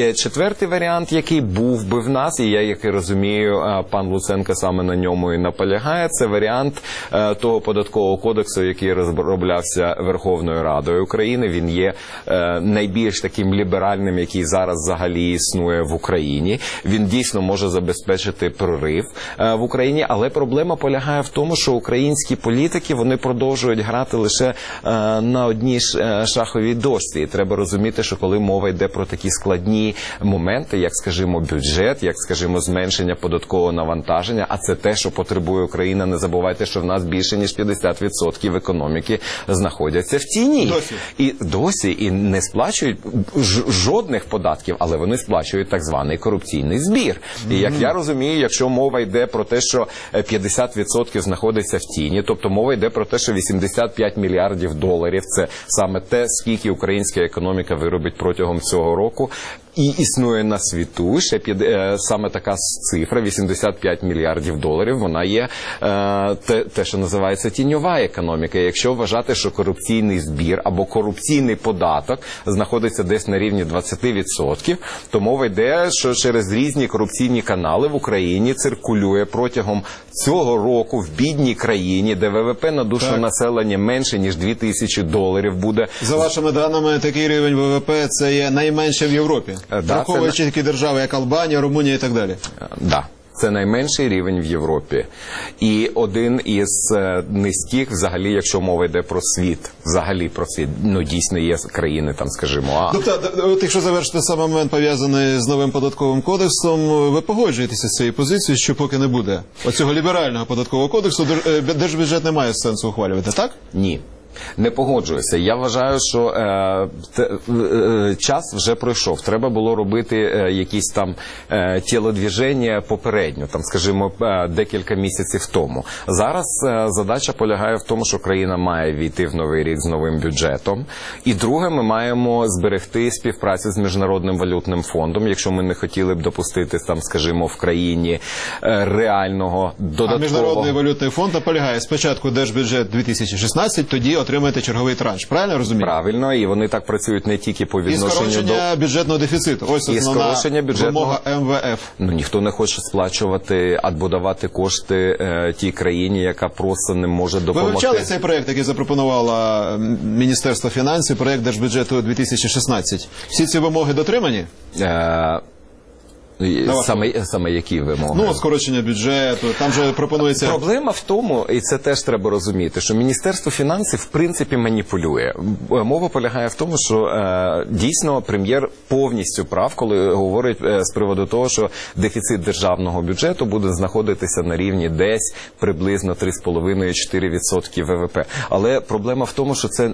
четвертий варіант, який був би в нас, і я, як і розумію, пан Луценко саме на ньому і наполягає, це варіант того податкового кодексу, який розроблявся Верховною Радою України. Він є найбільш таким ліберальним, який зараз взагалі існує в Україні. Він дійсно може забезпечити прорив в Україні, але проблема полягає в тому, що українські політики, вони продовжують грати лише на одній шаховій дошці. І треба розуміти, що коли мова йде про такі складні моменти, як, скажімо, бюджет, як, скажімо, зменшення податкового навантаження, а це те, що потребує Україна. Не забувайте, що в нас більше ніж 50% економіки знаходяться в тіні. Досі і не сплачують жодних податків, але вони сплачують так званий корупційний збір. І як я розумію, якщо мова йде про те, що 50% знаходиться в тіні, тобто мова йде про те, що 85 мільярдів доларів – це саме те, скільки українська економіка виробить протягом цього року, і існує на світу ще саме така цифра, 85 мільярдів доларів, вона є те, що називається тіньова економіка. Якщо вважати, що корупційний збір або корупційний податок знаходиться десь на рівні 20%, то мова йде, що через різні корупційні канали в Україні циркулює протягом цього року в бідній країні, де ВВП на душу населення менше, ніж $2000 буде. За вашими даними, такий рівень ВВП – це є найменше в Європі. Враховуючи такі держави, як Албанія, Румунія і так далі. Так. Це найменший рівень в Європі. І один із низьких, взагалі, якщо мова йде про світ, взагалі про світ, дійсно є країни, там, скажімо, Тобто, якщо завершити сам момент, пов'язаний з новим податковим кодексом, ви погоджуєтеся з цією позицією, що поки не буде оцього ліберального податкового кодексу, держбюджет не має сенсу ухвалювати, так? Ні. Не погоджуюся. Я вважаю, що час вже пройшов. Треба було робити якісь там тілодвіження попередньо, там, скажімо, декілька місяців тому. Зараз задача полягає в тому, що країна має війти в новий рік з новим бюджетом. І друге, ми маємо зберегти співпрацю з Міжнародним валютним фондом, якщо ми не хотіли б допустити, там, скажімо, в країні реального додаткового... А Міжнародний валютний фонд наполягає спочатку держбюджет 2016, тоді отримаєте черговий транш. Правильно розумію? Правильно, і вони так працюють не тільки по відношенню до... І скорочення бюджетного дефіциту. Ось основна вимога МВФ. Ніхто не хоче сплачувати або давати кошти тій країні, яка просто не може допомогти. Ви вивчали цей проєкт, який запропонувало Міністерство фінансів, проєкт держбюджету 2016? Всі ці вимоги дотримані? Саме які вимоги? Скорочення бюджету, там же пропонується... Проблема в тому, і це теж треба розуміти, що Міністерство фінансів в принципі маніпулює. Мова полягає в тому, що дійсно прем'єр повністю прав, коли говорить з приводу того, що дефіцит державного бюджету буде знаходитися на рівні десь приблизно 3,5-4% ВВП. Але проблема в тому, що це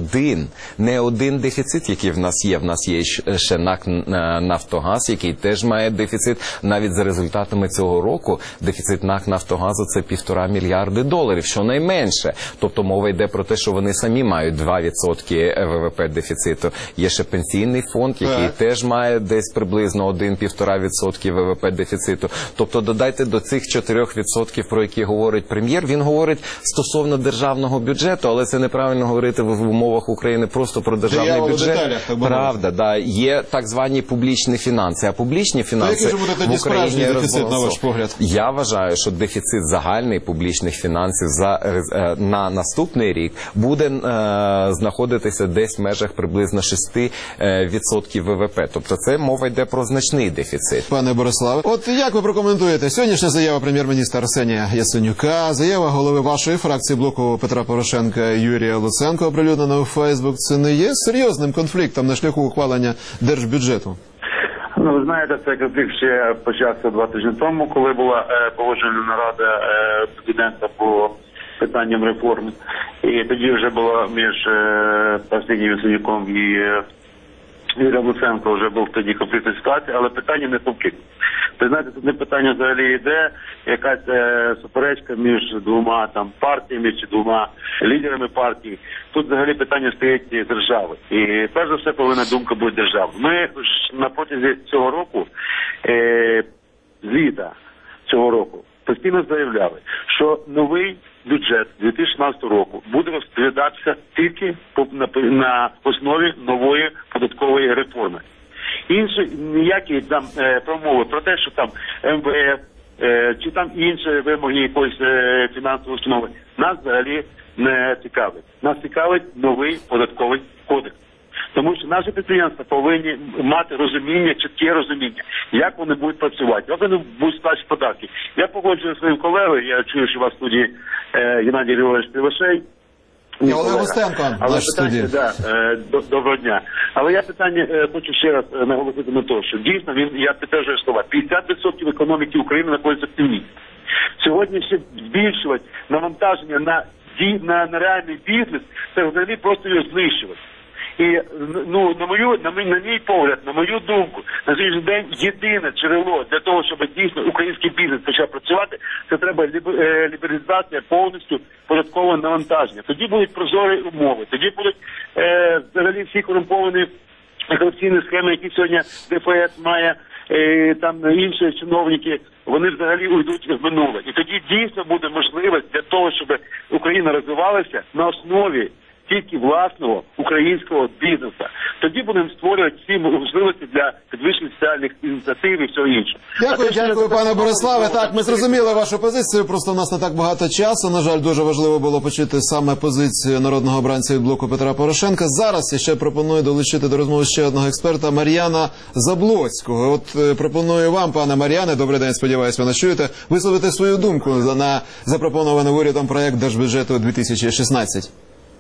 не один дефіцит, який в нас є. В нас є ще НАК «Нафтогаз», який теж має дефіцит. Навіть за результатами цього року дефіцит НАК «Нафтогазу» – це $1,5 мільярди, щонайменше. Тобто мова йде про те, що вони самі мають 2% ВВП дефіциту. Є ще пенсійний фонд, який теж має десь приблизно 1-1,5% ВВП дефіциту. Тобто додайте до цих 4%, про які говорить прем'єр, він говорить стосовно державного бюджету, але це неправильно говорити в умовах України просто про державний бюджет. Правда, да. Є так звані публічні фінанси, а публічні фінанси який же буде тоді справжній дефіцит, на ваш погляд? Я вважаю, що дефіцит загальний публічних фінансів на наступний рік буде знаходитися десь в межах приблизно 6% ВВП. Тобто це мова йде про значний дефіцит. Пане Бориславе, от як ви прокоментуєте сьогоднішня заява прем'єр-міністра Арсенія Яценюка, заява голови вашої фракції блоку Петра Порошенка Юрія Луценка, оприлюднена у Фейсбук, це не є серйозним конфліктом на шляху ухвалення держбюджету? Ви знаєте, цей конфлікт ще почався 2 тижні тому, коли була погоджена нарада президента по питанням реформи. І тоді вже було між Арсенієм Яценюком і Юрієм Луценко вже був тоді конфліктна ситуація, але питання не конфлікт. Ви знаєте, тут не питання взагалі йде, якась суперечка між двома там партіями чи двома лідерами партій. Тут взагалі питання стоїть держави. І перш за все повинна думка бути держави. Ми на протязі цього року, з літа цього року, постійно заявляли, що новий бюджет 2016 року буде розглядатися тільки на основі нової податкової реформи. Інші ніякі там промови про те, що там МВФ чи там інші вимоги якоїсь фінансової установи нас взагалі не цікавить. Нас цікавить новий податковий кодекс. Тому що наші підприємства повинні мати розуміння, чітке розуміння, як вони будуть працювати, як вони будуть сплачувати податки. Я погоджую зі своїм колегою, я чую, що у вас в студії Геннадій Григорович Кривошей. Олег Устенко, наш студії. Доброго дня. Але я питання хочу ще раз наголосити на те, що дійсно, я підтверджую слова, 50% економіки України знаходиться в тіні. Сьогодні ще збільшувати навантаження на реальний бізнес, це взагалі просто його знищувати. І на мій погляд, на мою думку, на сьогоднішній день єдине джерело для того, щоб дійсно український бізнес почав працювати, це треба лібералізація повністю податкового навантаження. Тоді будуть прозорі умови, тоді будуть взагалі всі корумповані корупційні схеми, які сьогодні ДФС має, там інші чиновники, вони взагалі уйдуть в минуле. І тоді дійсно буде можливість для того, щоб Україна розвивалася на основі тільки власного українського бізнесу. Тоді будемо створювати всі можливості для підвищення соціальних ініціатив і всього іншого. Дякую, пане Бориславе. Так, ми зрозуміли вашу позицію, просто у нас не так багато часу. На жаль, дуже важливо було почути саме позицію народного обранця від блоку Петра Порошенка. Зараз я ще пропоную долучити до розмови ще одного експерта, Мар'яна Заблоцького. От пропоную вам, пане Мар'яне, добрий день, сподіваюся, ви нас чуєте, висловити свою думку на запропонований урядом проект Держбюджету 2016.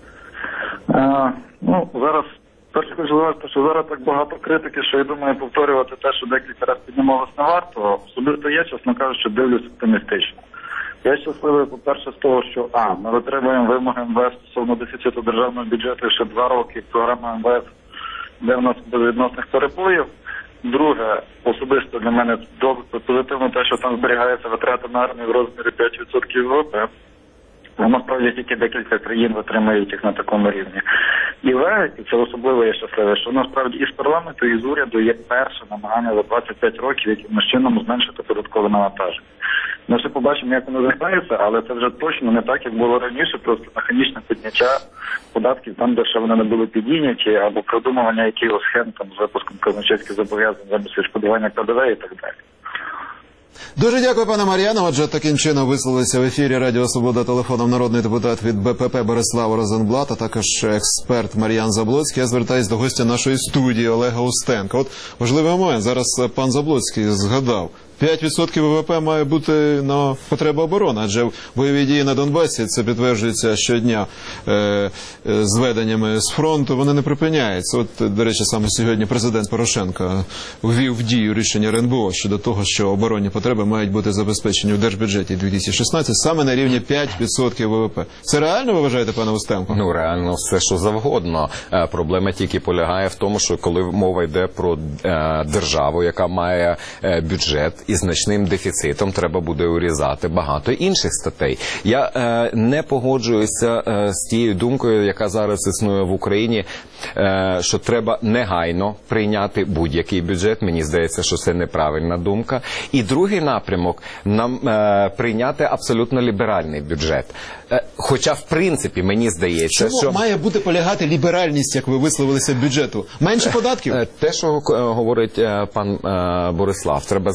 Зараз перше хочу сказати, що зараз так багато критики, що я думаю, повторювати те, що декілька разів піднімалось, не варто. Особисто я, чесно кажучи, дивлюсь оптимістично. Я щасливий, по-перше, з того, що ми витримуємо вимоги МВФ стосовно дефіциту державного бюджету ще 2 роки. Програма МВФ, де в нас без відносних перепливів. Друге, особисто для мене позитивно те, що там зберігається витрати на армію в розмірі 5% ВВП. Насправді тільки декілька країн витримують їх на такому рівні. І це особливо я щасливий, що насправді із парламенту, і з уряду є перше намагання за 25 років якимось чином зменшити податкове навантаження. Ми ще побачимо, як воно займається, але це вже точно не так, як було раніше, просто механічне підняття податків там, де ще вони не були підійняті, або придумування якихось схем там, з випуском казначейських зобов'язань, замість відшкодування ПДВ і так далі. Дуже дякую, пане Мар'яно. Отже, таким чином висловилися в ефірі Радіо Свобода телефоном народний депутат від БПП Борислав Розенблат, а також експерт Мар'ян Заблоцький. Я звертаюся до гостя нашої студії Олега Устенка. От важливий момент. Зараз пан Заблоцький згадав. 5% ВВП має бути на потреби оборони, адже бойові дії на Донбасі, це підтверджується щодня зведеннями з фронту, вони не припиняються. От, до речі, саме сьогодні президент Порошенко ввів в дію рішення РНБО щодо того, що оборонні потреби мають бути забезпечені в Держбюджеті 2016 саме на рівні 5% ВВП. Це реально, ви вважаєте, пане Устенко? Реально все, що завгодно. Проблема тільки полягає в тому, що коли мова йде про державу, яка має бюджет, і значним дефіцитом, треба буде урізати багато інших статей. Я не погоджуюся з тією думкою, яка зараз існує в Україні, що треба негайно прийняти будь-який бюджет. Мені здається, що це неправильна думка. І другий напрямок – нам прийняти абсолютно ліберальний бюджет. Хоча, в принципі, мені здається, що... Чому має бути полягати ліберальність, як ви висловилися, бюджету? Менше податків? Те, що говорить пан Борислав, треба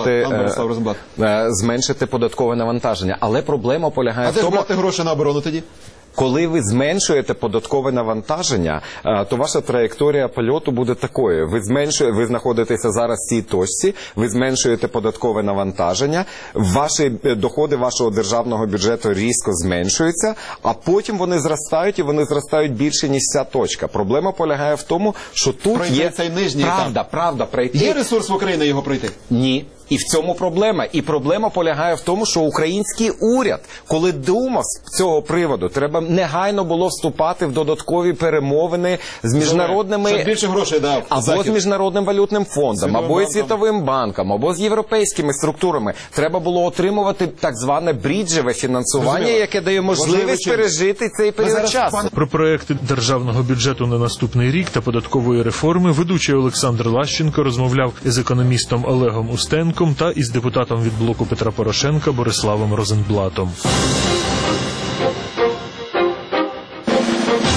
зменшити податкове навантаження. Але проблема полягає в тому... А де ж брати гроші на оборону тоді? Коли ви зменшуєте податкове навантаження, то ваша траєкторія польоту буде такою. Ви знаходитеся зараз в цій точці, ви зменшуєте податкове навантаження, ваші доходи вашого державного бюджету різко зменшуються, а потім вони зростають, і вони зростають більше, ніж ця точка. Проблема полягає в тому, що тут пройти є... цей нижній Правда, пройти. Є ресурс в Україні його пройти? Ні. І в цьому проблема. І проблема полягає в тому, що український уряд, коли думав з цього приводу, треба негайно було вступати в додаткові перемовини з міжнародними... Щоб більше грошей дав. Або з Міжнародним валютним фондом, або із Світовим банком, або з європейськими структурами. Треба було отримувати так зване бріджеве фінансування, яке дає можливість пережити цей період часу. Про проекти державного бюджету на наступний рік та податкової реформи ведучий Олександр Лащенко розмовляв із економістом Олегом Устенком та із депутатом від блоку Петра Порошенка Бориславом Розенблатом. В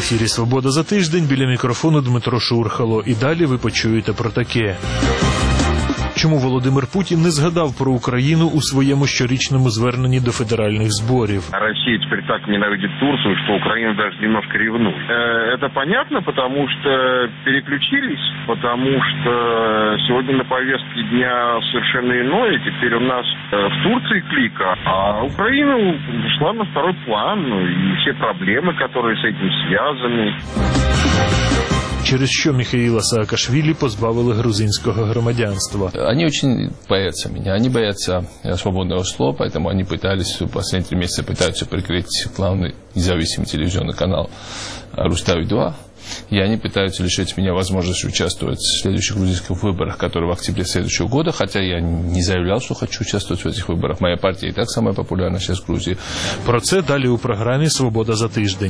ефірі «Свобода за тиждень», біля мікрофону Дмитро Шурхало. І далі ви почуєте про таке. Чому Володимир Путін не згадав про Україну у своєму щорічному зверненні до федеральних зборів? Россия теперь так ненавидит Турцию, что Украина даже немножко ревнует. Это понятно, потому что переключились, потому что сегодня на повестке дня совершенно иное. Теперь у нас в Турции клика, а Украина ушла на второй план, и все проблемы, которые с этим связаны. Через що Міхеїла Саакашвілі позбавили грузинського громадянства. Они очень боятся меня, они боятся свободного слова, поэтому они пытались, в последние 3 месяца пытаются прикрыть главный независимый телевизионный канал «Рустави-2». И они пытаются лишить меня возможности участвовать в следующих грузинских выборах, которые в октябре следующего года, хотя я не заявлял, что хочу участвовать в этих выборах. Моя партия и так самая популярная сейчас в Грузии. Про це далі у програмі «Свобода за тиждень».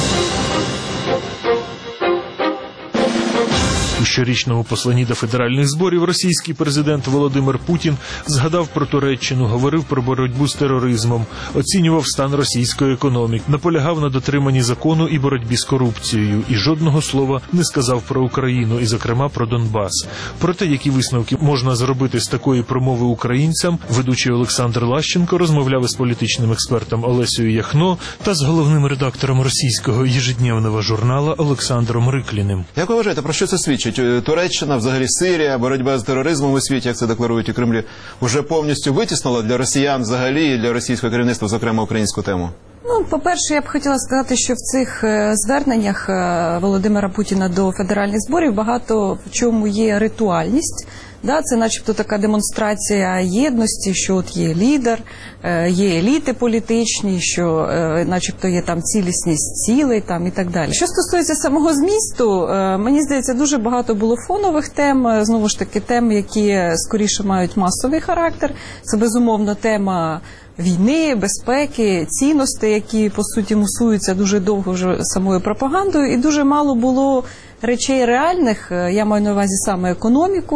У щорічному посланні до федеральних зборів російський президент Володимир Путін згадав про Туреччину, говорив про боротьбу з тероризмом, оцінював стан російської економіки, наполягав на дотриманні закону і боротьбі з корупцією, і жодного слова не сказав про Україну, і, зокрема, про Донбас. Про те, які висновки можна зробити з такої промови українцям, ведучий Олександр Лащенко розмовляв із політичним експертом Олесею Яхно та з головним редактором російського ежедневного журнала Олександром Рикліним. Як ви вважаєте, про що це свідчить? Туреччина, взагалі Сирія, боротьба з тероризмом у світі, як це декларують у Кремлі, вже повністю витіснила для росіян взагалі і для російського керівництва, зокрема, українську тему? Ну, по-перше, я б хотіла сказати, що в цих зверненнях Володимира Путіна до федеральних зборів багато в чому є ритуальність. Да, це начебто така демонстрація єдності, що от є лідер, є еліти політичні, що начебто є там цілісність цілей там, і так далі. Що стосується самого змісту, мені здається, дуже багато було фонових тем, знову ж таки тем, які скоріше мають масовий характер. Це, безумовно, тема війни, безпеки, цінностей, які, по суті, мусуються дуже довго вже самою пропагандою, і дуже мало було речей реальних, я маю на увазі саме економіку,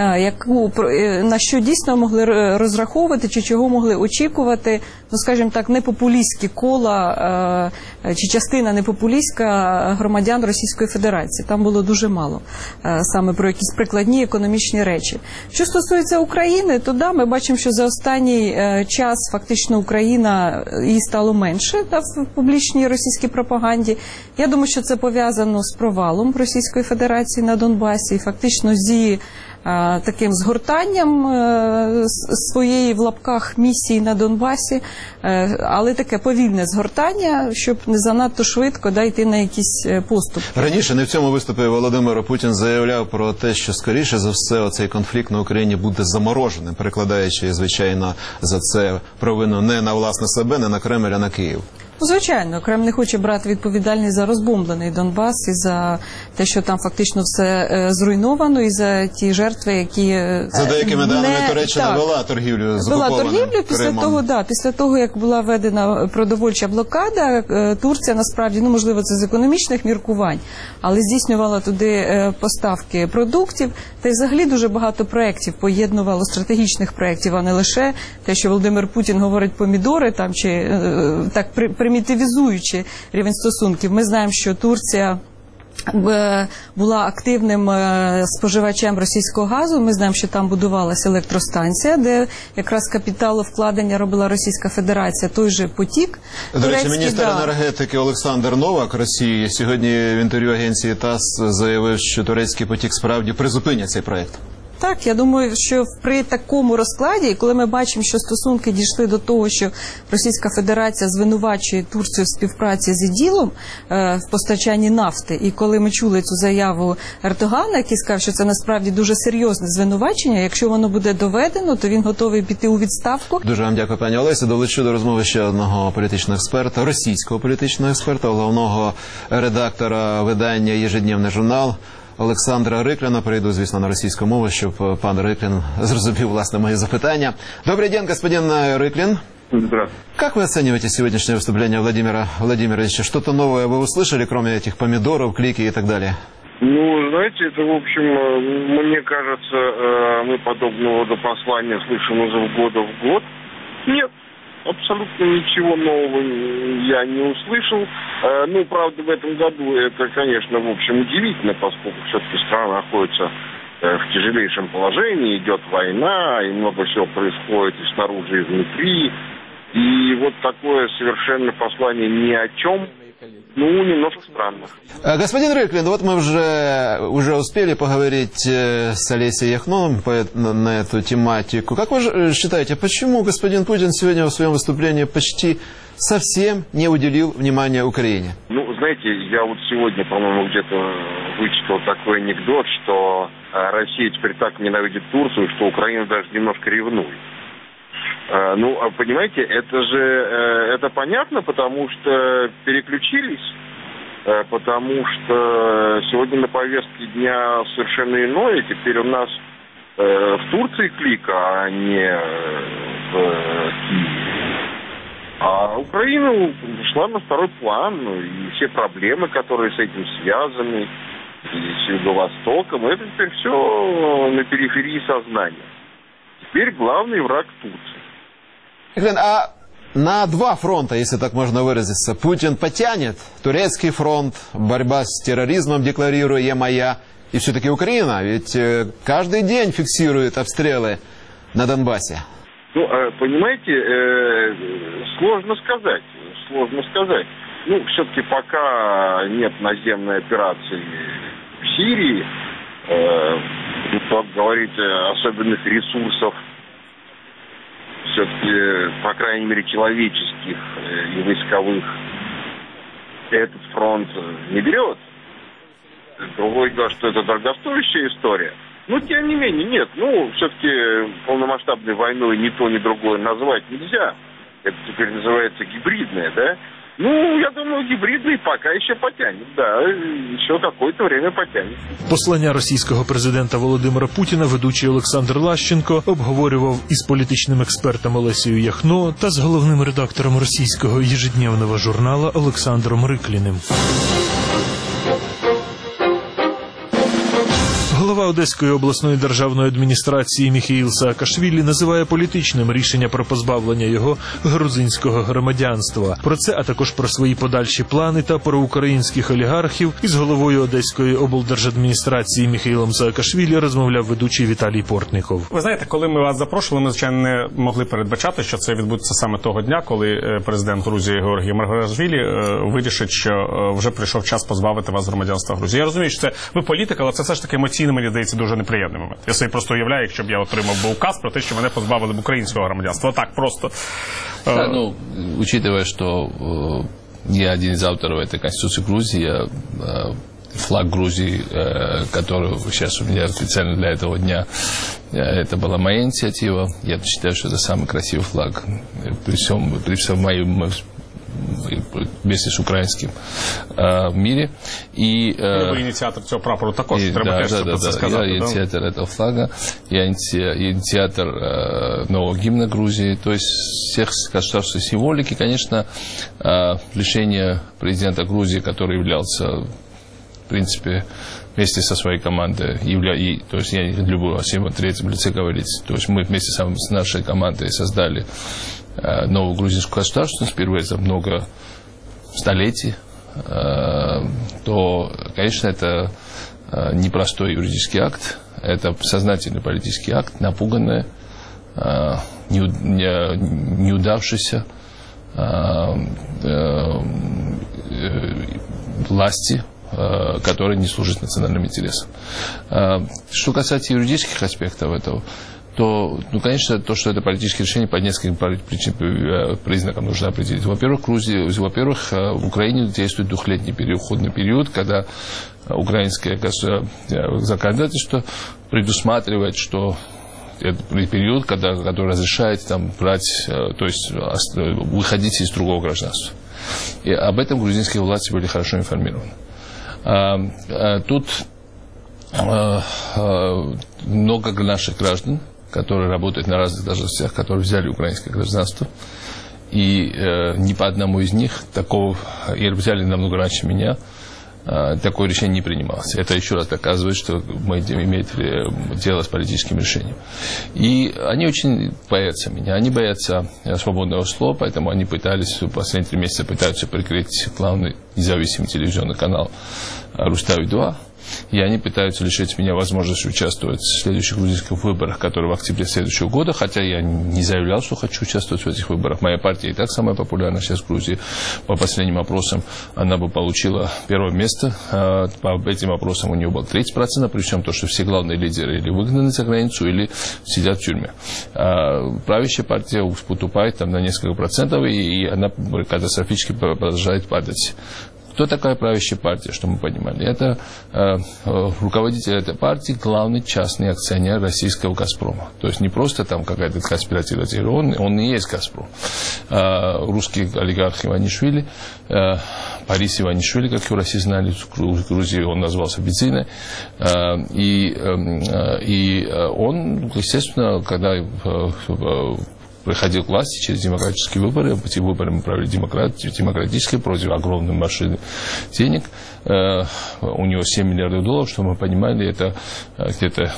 на що дійсно могли розраховувати, чи чого могли очікувати, ну, скажімо так, непопулістські кола, чи частина непопулістська громадян Російської Федерації. Там було дуже мало саме про якісь прикладні економічні речі. Що стосується України, то да, ми бачимо, що за останній час фактично Україна, її стало менше в публічній російській пропаганді. Я думаю, що це пов'язано з провалом Російської Федерації на Донбасі і фактично зі таким згортанням своєї в лапках місії на Донбасі, але таке повільне згортання, щоб не занадто швидко йти на якісь поступки. Раніше не в цьому виступі Володимир Путін заявляв про те, що скоріше за все оцей конфлікт на Україні буде замороженим, перекладаючи, звичайно, за це провину не на власне себе, не на Кремль, а на Київ. Звичайно, Кремль не хоче брати відповідальність за розбомблений Донбас і за те, що там фактично все зруйновано, і за ті жертви, які... За деякими даними Туреччина вела торгівлю з окупованим Кримом. Після того, як була введена продовольча блокада, Турція насправді, можливо, це з економічних міркувань, але здійснювала туди поставки продуктів, та й взагалі дуже багато проєктів поєднувало, стратегічних проєктів, а не лише те, що Володимир Путін говорить помідори, там, чи так примітивізуючи рівень стосунків. Ми знаємо, що Турція була активним споживачем російського газу. Ми знаємо, що там будувалася електростанція, де якраз капіталовкладення робила Російська Федерація, той же потік. До речі, міністр енергетики Олександр Новак Росії сьогодні в інтерв'ю агенції ТАСС заявив, що турецький потік справді призупинять цей проєкт. Так, я думаю, що при такому розкладі, коли ми бачимо, що стосунки дійшли до того, що Російська Федерація звинувачує Турцію в співпраці з іділом в постачанні нафти, і коли ми чули цю заяву Ердогана, який сказав, що це насправді дуже серйозне звинувачення, якщо воно буде доведено, то він готовий піти у відставку. Дуже вам дякую, пані Олесі. Долучу до розмови ще одного політичного експерта, російського політичного експерта, головного редактора видання «Ежедневний журнал» Олександра Рикліна. Перейду, звісно, на російську мову, щоб пан Риклін зрозумів, власне, мої запитания. Добрый день, господин Риклин. Здравствуйте. Как вы оцениваете сегодняшнее выступление Владимира Владимировича? Что-то новое вы услышали, кроме этих помидоров, клики и так далее? Ну, знаете, это, в общем, мне кажется, мы подобного рода послания слышим из года в год. Нет. абсолютно ничего нового я не услышал. Ну, правда, в этом году это, конечно, в общем, удивительно, поскольку все-таки страна находится в тяжелейшем положении, идет война, и много всего происходит и снаружи, и внутри. И вот такое совершенно послание ни о чем, ну, немножко странно. Господин Рыклин, вот мы уже успели поговорить с Олесей Яхновым на эту тематику. Как вы считаете, почему господин Путин сегодня в своем выступлении почти совсем не уделил внимания Украине? Ну, знаете, я вот сегодня, по-моему, где-то вычитал такой анекдот, что Россия теперь так ненавидит Турцию, что Украина даже немножко ревнует. Ну, понимаете, это понятно, потому что переключились, потому что сегодня на повестке дня совершенно иное. Теперь у нас в Турции клика, а не в Киеве. А Украина ушла на второй план, и все проблемы, которые с этим связаны, и с Юго-Востоком, это теперь все на периферии сознания. Теперь главный враг Турции. А на два фронта, если так можно выразиться, Путин потянет? Турецкий фронт, борьба с терроризмом, декларируя «моя», и все-таки Украина, ведь каждый день фиксирует обстрелы на Донбассе. Ну, понимаете, сложно сказать. Ну, все-таки пока нет наземной операции в Сирии, говорить особенных ресурсов, все-таки, по крайней мере, человеческих и войсковых, этот фронт не берет. Другое дело, что это дорогостоящая история. Но, тем не менее, нет. Ну, все-таки полномасштабной войной ни то, ни другое назвать нельзя. Это теперь называется гибридная, да? Ну, я думаю, гібридний пока ще потягне, да, ще какое-то время потягне. Послання російського президента Володимира Путіна ведучий Олександр Лащенко обговорював із політичним експертом Олесею Яхно та з головним редактором російського ежедневного журнала Олександром Рикліним. Голова Одеської обласної державної адміністрації Міхеїл Саакашвілі називає політичним рішення про позбавлення його грузинського громадянства. Про це, а також про свої подальші плани та про українських олігархів із головою Одеської облдержадміністрації Міхеїлом Саакашвілі розмовляв ведучий Віталій Портников. Ви знаєте, коли ми вас запрошували, ми, звичайно, не могли передбачати, що це відбудеться саме того дня, коли президент Грузії Георгій Маргвелашвілі вирішить, що вже прийшов час позбавити вас громадянства Грузії. Я розумію, що це ви політик, але це все ж таки емоційно, мені здається, дуже неприємний момент. Я собі просто уявляю, якщо б я отримав би указ про те, що мене позбавили б українського громадянства. Так, просто. Да, ну, учитывая, что я один из авторов этой Конституции Грузии, флаг Грузии, который сейчас у меня официально для этого дня, это была моя инициатива. Я считаю, что это самый красивый флаг при всем моем вместе с украинским мире. И вы инициатор цього прапору також, треба теж це сказати. Я инициатор этого флага, я инициатор нового гимна Грузии, то есть всех государственной символики. Конечно, решение президента Грузии, который являлся, в принципе, вместе со своей командой, то есть я не люблю о всем третьем лице говорить, то есть мы вместе с нашей командой создали новую грузинскую государственность впервые за много столетий, то, конечно, это непростой юридический акт, это сознательный политический акт, напуганный, неудавшийся власти, которые не служат национальным интересам. Что касается юридических аспектов этого, то, ну, конечно, то, что это политическое решение, по нескольким признакам нужно определить. Во-первых, в Украине действует двухлетний переходный период, когда украинское законодательство предусматривает, что это период, который разрешает там брать, то есть выходить из другого гражданства. И об этом грузинские власти были хорошо информированы. Тут много наших граждан, которые работают на разных должностях, которые взяли украинское гражданство, и ни по одному из них такого, и взяли намного раньше меня, такое решение не принималось. Это еще раз доказывает, что мы имеем дело с политическим решением. И они очень боятся меня. Они боятся свободного слова, поэтому они пытались, в последние 3 месяца пытаются прикрыть главный независимый телевизионный канал Рустави-2. И они пытаются лишить меня возможности участвовать в следующих грузинских выборах, которые в октябре следующего года, хотя я не заявлял, что хочу участвовать в этих выборах. Моя партия и так самая популярная сейчас в Грузии. По последним опросам она бы получила 1-е место. По этим опросам у нее было 30%, причем то, что все главные лидеры или выгнаны за границу, или сидят в тюрьме. Правящая партия уступает там на несколько процентов, и она катастрофически продолжает падать. Кто такая правящая партия, что мы понимали? Это руководитель этой партии, главный частный акционер российского «Газпрома». То есть не просто там какая-то конспиративная теория, он и есть «Газпром». Русский олигарх Иванишвили, Борис Иванишвили, как его в России знали, в Грузии он назвался Бензиной. И он, естественно, когда приходил к власти через демократические выборы. Эти выборы мы провели демократические, против огромной машины денег. У него 7 миллиардов долларов, что мы понимали, это где-то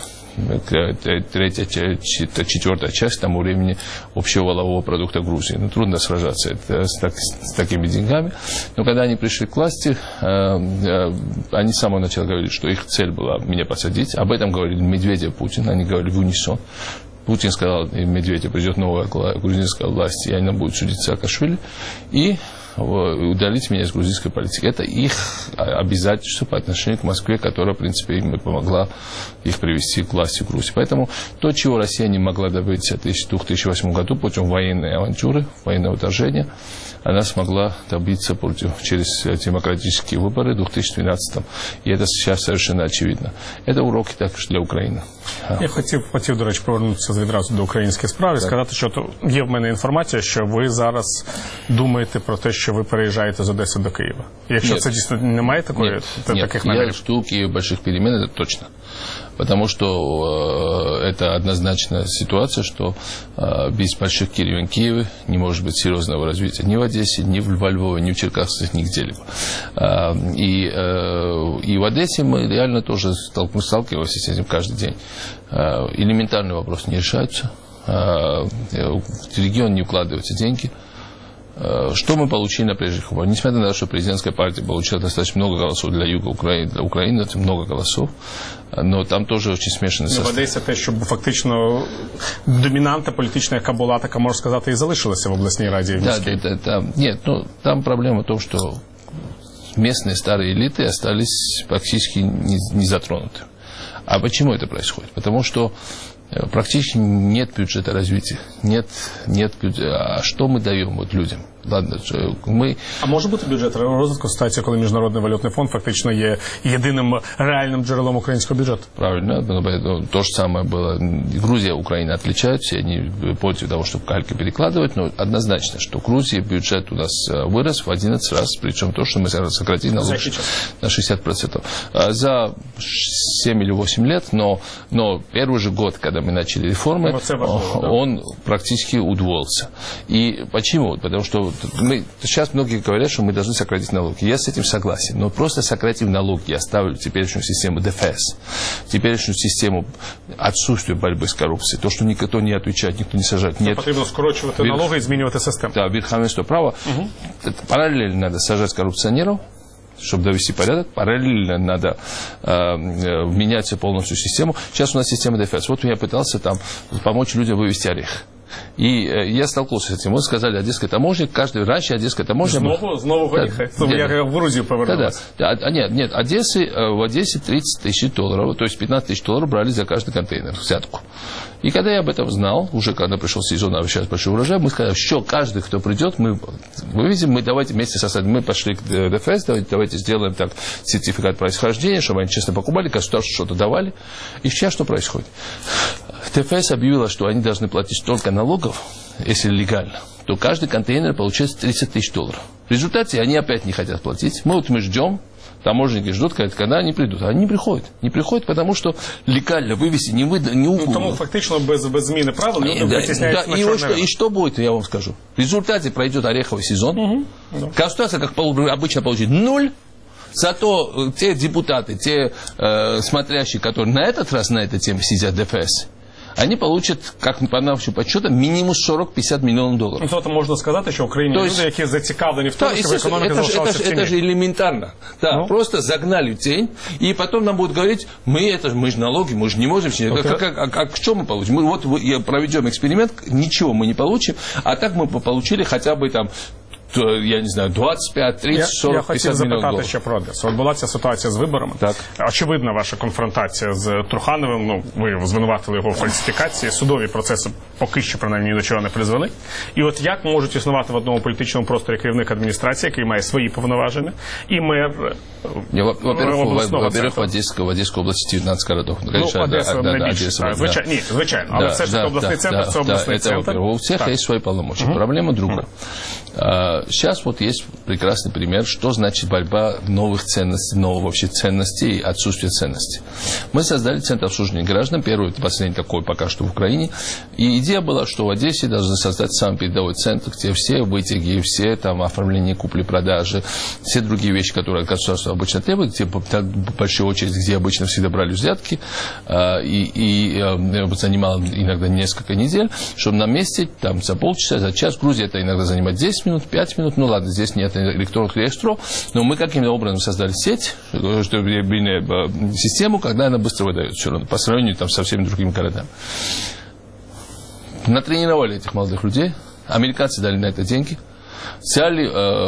3/4 часть к тому времени общего валового продукта Грузии. Ну, трудно сражаться с такими деньгами. Но когда они пришли к власти, они с самого начала говорили, что их цель была меня посадить. Об этом говорили Медведев, Путин. Они говорили в унисон. Путин сказал, Медведев, придет новая грузинская власть, и она будет судить Саакашвили, и удалить меня из грузинской политики. Это их обязательство по отношению к Москве, которая, в принципе, им помогла их привести к власти в Грузии. Поэтому то, чего Россия не могла добиться в 2008 году путем военной авантюры, военного вторжения, она смогла добиться через демократические выборы в 2012. І це зараз совершенно очевидно. Це уроки також для України. Я хотів, до речі, повернутися відразу до українських справ і сказати, що є в мене інформація, що ви зараз думаєте про те, що ви переїжджаєте з Одеси до Києва. Якщо це дійсно немає таких намірів? Я жду Киева больших перемен, это точно. Потому что это однозначная ситуация, что без больших перемен в Киеве не может быть серьезного развития ни в Одессе, ни во Львове, ни в Черкасах, ни где-либо. И в Одессе мы реально тоже сталкиваемся с этим каждый день. Элементарные вопросы не решаются, в регион не вкладываются деньги. Что мы получили на прежних выборах? Несмотря на то, что президентская партия получила достаточно много голосов для юга Украины, для Украины это много голосов, но там тоже очень смешанный состав. В Одесі те, що фактично домінанта політична, яка була, така, можна сказати, і залишилася в обласній раді. Нет, там проблема в том, что местные старые элиты остались практически не затронуты. А почему это происходит? Потому что практически нет бюджета развития. Нет бюджета. А что мы даем людям? Ладно, А може бути бюджет розвитку ситуації, коли Міжнародний валютний фонд фактично є єдиним реальним джерелом українського бюджету? Правильно. То же самое было. Грузия и Украина отличаются, они против того, чтобы кальки перекладывать, но однозначно, что в Грузии бюджет у нас вырос в 11 раз, причем то, что мы сократили налог на 60%. За 7 или 8 лет, но первый же год, когда мы начали реформы, он практически удвоился. И почему? Потому что сейчас многие говорят, что мы должны сократить налоги. Я с этим согласен. Но просто сократив налоги, я ставлю теперешнюю систему ДФС, теперешнюю систему отсутствия борьбы с коррупцией, то, что никто не отвечает, никто не сажает. Нет. Потрібно скорочувати налоги и змінювати систему. Да, верховенство права. Параллельно надо сажать коррупционеров, чтобы довести порядок. Параллельно надо менять полностью систему. Сейчас у нас система ДФС. Вот я пытался там помочь людям вывести орех. И я столкнулся с этим. Вот сказали, одесская таможня, раньше одесская таможня... Знову виїхати. Я в Грузию повернулся. Нет, в Одессе 30 тысяч долларов, то есть 15 тысяч долларов брали за каждый контейнер, взятку. И когда я об этом знал, уже когда пришел сезон, а сейчас большой урожай, мы сказали, что каждый, кто придет, мы вывезем, мы давайте вместе создадим. Мы пошли к ДФС, давайте сделаем так сертификат происхождения, чтобы они честно покупали, государству что-то давали. И сейчас что происходит? ДФС объявила, что они должны платить столько налогов, если легально, то каждый контейнер получает 30 тысяч долларов. В результате они опять не хотят платить. Мы ждем, таможенники ждут, когда они придут. Они не приходят. Не приходят, потому что легально вывести не угодно. Тому фактично без зміни правил люди витісняються на чорний ринок. И что будет, я вам скажу. В результате пройдет ореховый сезон. Государство, как обычно, получит 0. Зато те депутаты, те смотрящие, которые на этот раз на этой теме сидят, ДФС, они получат, как по нашим подсчетам, минимум 40-50 миллионов долларов. Ну, то можна сказати, що в Україні люди, які зацікавлені в тому, щоб економіка залишалася в тіні. Это же элементарно. Да, просто загнали в тень, и потом нам будут говорить, мы же налоги, мы же не можем. А что мы получим? Мы вот проведем эксперимент, ничего мы не получим, а так мы получили хотя бы там, я не знаю, 25, 30, 40, 50 мільйонів доларів. Я хотів запитати ще про Одесу. От була ця ситуація з виборами. Так. Очевидна ваша конфронтація з Трухановим. Ну, ви звинуватили його в фальсифікації. Судові процеси поки що, принаймні, ні до чого не призвели. І от як можуть існувати в одному політичному просторі керівник адміністрації, який має свої повноваження, і мер Во-первых, в Одесской области 19 городов. Ну, Одесса найбільше. Звичайно. Але все ж таки обласний центр – це обласний центр. У всех есть свои полномочия. Проблема другая. Сейчас вот есть прекрасный пример, что значит борьба новых ценностей, новых вообще ценностей и отсутствие ценностей. Мы создали Центр обслуживания граждан, первый и последний такой пока что в Украине. И идея была, что в Одессе должны создать самый передовой центр, где все вытяги, все там оформление купли-продажи, все другие вещи, которые государство обычно требует, где большая очередь, где обычно всегда брали взятки, и занимало иногда несколько недель, чтобы на месте, там за полчаса, за час, в Грузии это иногда занимает 10 минут, 5 минут, ну ладно, здесь нет электронных реестров, но мы каким-то образом создали сеть, систему, когда она быстро выдает все равно, по сравнению там, со всеми другими городами. Натренировали этих молодых людей, американцы дали на это деньги, взяли,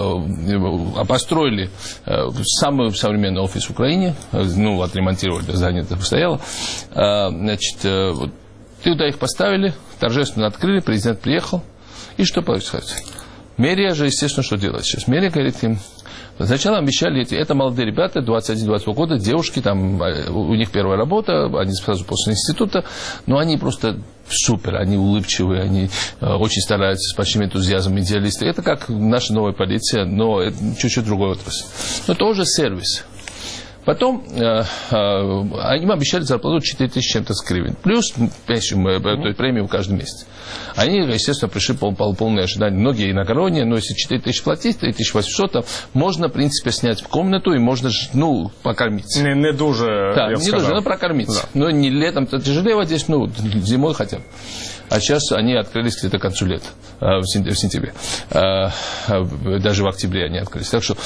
построили самый современный офис в Украине, ну, отремонтировали, здание это стояло, значит, туда их поставили, торжественно открыли, президент приехал, и что происходит? Мэрия же, естественно, что делает сейчас? Мэрия говорит им, сначала обещали, это молодые ребята, 21-22 года, девушки, там, у них первая работа, они сразу после института, но они просто супер, они улыбчивые, они очень стараются с большим энтузиазмом, идеалисты. Это как наша новая полиция, но это чуть-чуть другой отрасль. Но тоже сервис. Потом они им обещали зарплату 4 тысячи чем-то с гривен. Плюс премию каждый месяц. Они, естественно, пришли полное ожидание. Многие иногородние, но если 4 тысячи платить, 3800, то можно, в принципе, снять комнату и можно, ну, покормить. Не дуже, да, не дуже, но прокормить. Да. Но не летом-то тяжелее вот здесь, ну, зимой хотя бы. А сейчас они открылись где-то к концу лета, в сентябре. Даже в октябре они открылись. Так что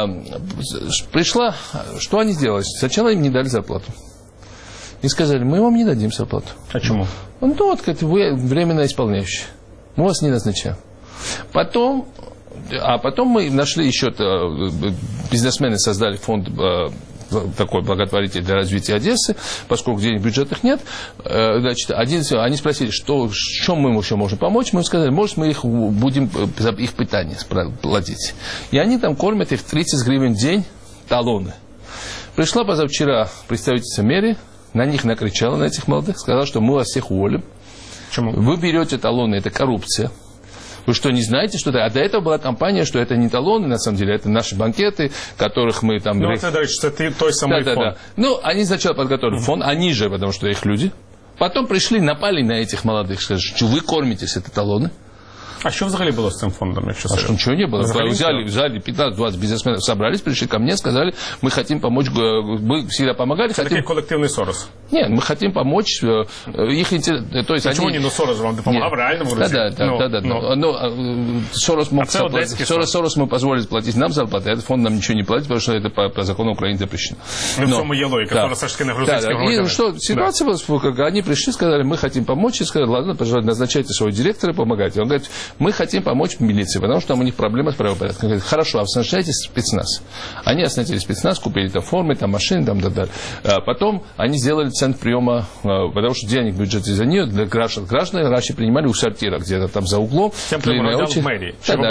пришла, что они сделали? Сначала им не дали зарплату. И сказали, мы вам не дадим зарплату. Почему? Ну, вот, вы временно исполняющий. Мы вас не назначаем. Потом мы нашли еще, бизнесмены создали фонд такой благотворитель для развития Одессы, поскольку денег бюджетных нет, значит, они спросили, что мы еще можем помочь, мы им сказали, может, мы их будем за их питание платить. И они там кормят их 30 гривен в день, талоны. Пришла позавчера представительница мэрии, на них накричала, на этих молодых, сказала, что мы вас всех уволим. Почему? Вы берете талоны, это коррупция. Вы что, не знаете, что это? А до этого была компания, что это не талоны, на самом деле, это наши банкеты, которых мы там... Ну, это, что это той самый фонд. Да. Ну, они сначала подготовили фонд, они же, потому что их люди. Потом пришли, напали на этих молодых, сказали, что вы кормитесь, это талоны. А що взагалі було з цим фондом? Ничего не было. Взяли 15-20 бизнесменов, собрались, пришли ко мне, сказали, мы хотим помочь, мы всегда помогали. Это такой коллективный Сорос? Нет, мы хотим помочь их интересам. То есть почему не Сорос вам помогал в реальном Грузии? Да. Сорос мы позволили платить нам зарплату, а этот фонд нам ничего не платит, потому что это по закону Украины запрещено. Ну, в цьому є логіка, которая все-таки на грузинських громадянах. И что, ситуация была, как они пришли, сказали, мы хотим помочь, и сказали, ладно, пожалуйста, назначайте своего директора и помогайте. Он говорит, мы хотим помочь милиции, потому что там у них проблемы с правопорядком. Он говорит, хорошо, а вы оснащаете спецназ. Они оснастили спецназ, купили там формы, там машины, там так. Потом они сделали центр приема, потому что денег в бюджете за нее для граждан. Граждане раньше принимали у сортира, где-то там за углом. Длинная очередь. В мэрии.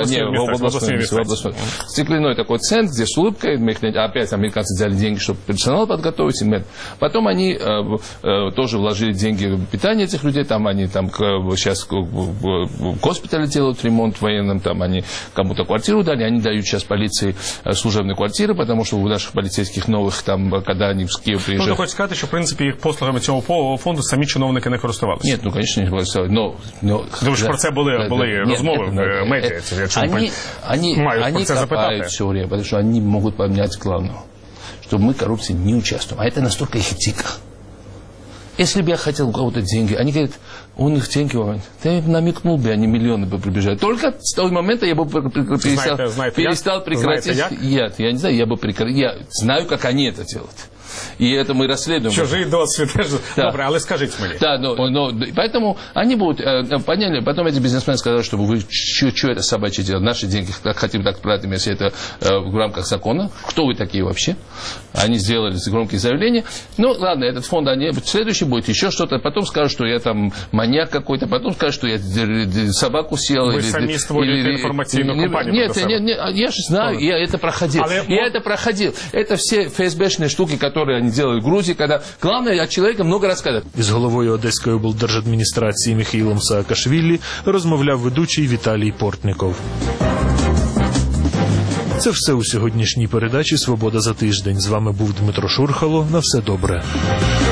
В областной. Стеклянной такой центр, где с улыбкой, опять американцы взяли деньги, чтобы персонал подготовить. Потом они тоже вложили деньги в питание этих людей, там они там сейчас в госпитале делают ремонт военным, там они кому-то квартиру дали, они дают сейчас полиции служебные квартиры, потому что у наших полицейских новых, там, когда они в Киев приезжают... Ну, хочешь сказать, что, в принципе, их послугами цього фонду самі чиновники не користувалися? Нет, ну, конечно, не користувалися. Тому що про це були розмови в медіа. Они копают все время, потому что они могут поменять главного, чтобы мы в коррупции не участвуем. А это настолько их этика. Если бы я хотел у кого-то деньги, они говорят, у них деньги, ты намекнул бы, они миллионы бы прибежали. Только с того момента я бы перестал прекратить. Нет, я не знаю, я бы прекратил. Я знаю, как они это делают. И это мы расследуем. Чужий досвід теж. Добре, але скажіть мені. Да, но поэтому они будут, поняли, потом эти бизнесмены сказали, что вы, что это собачье дело, наши деньги хотим так тратим, если это в рамках закона. Кто вы такие вообще? Они сделали громкие заявления. Ну, ладно, этот фонд, следующий будет еще что-то, потом скажут, что я там маньяк какой-то, потом скажут, что я собаку съел. Вы сами створили информационную компанию. Нет, я же знаю, я это проходил. Это все ФСБшные штуки, которые они делают в Грузии, когда главное, о человеке много рассказывают. Із головою Одеської облдержадміністрації Міхаїлом Саакашвілі розмовляв ведучий Віталій Портніков. Це все у сьогоднішній передачі «Свобода за тиждень». З вами був Дмитро Шурхало. На все добре.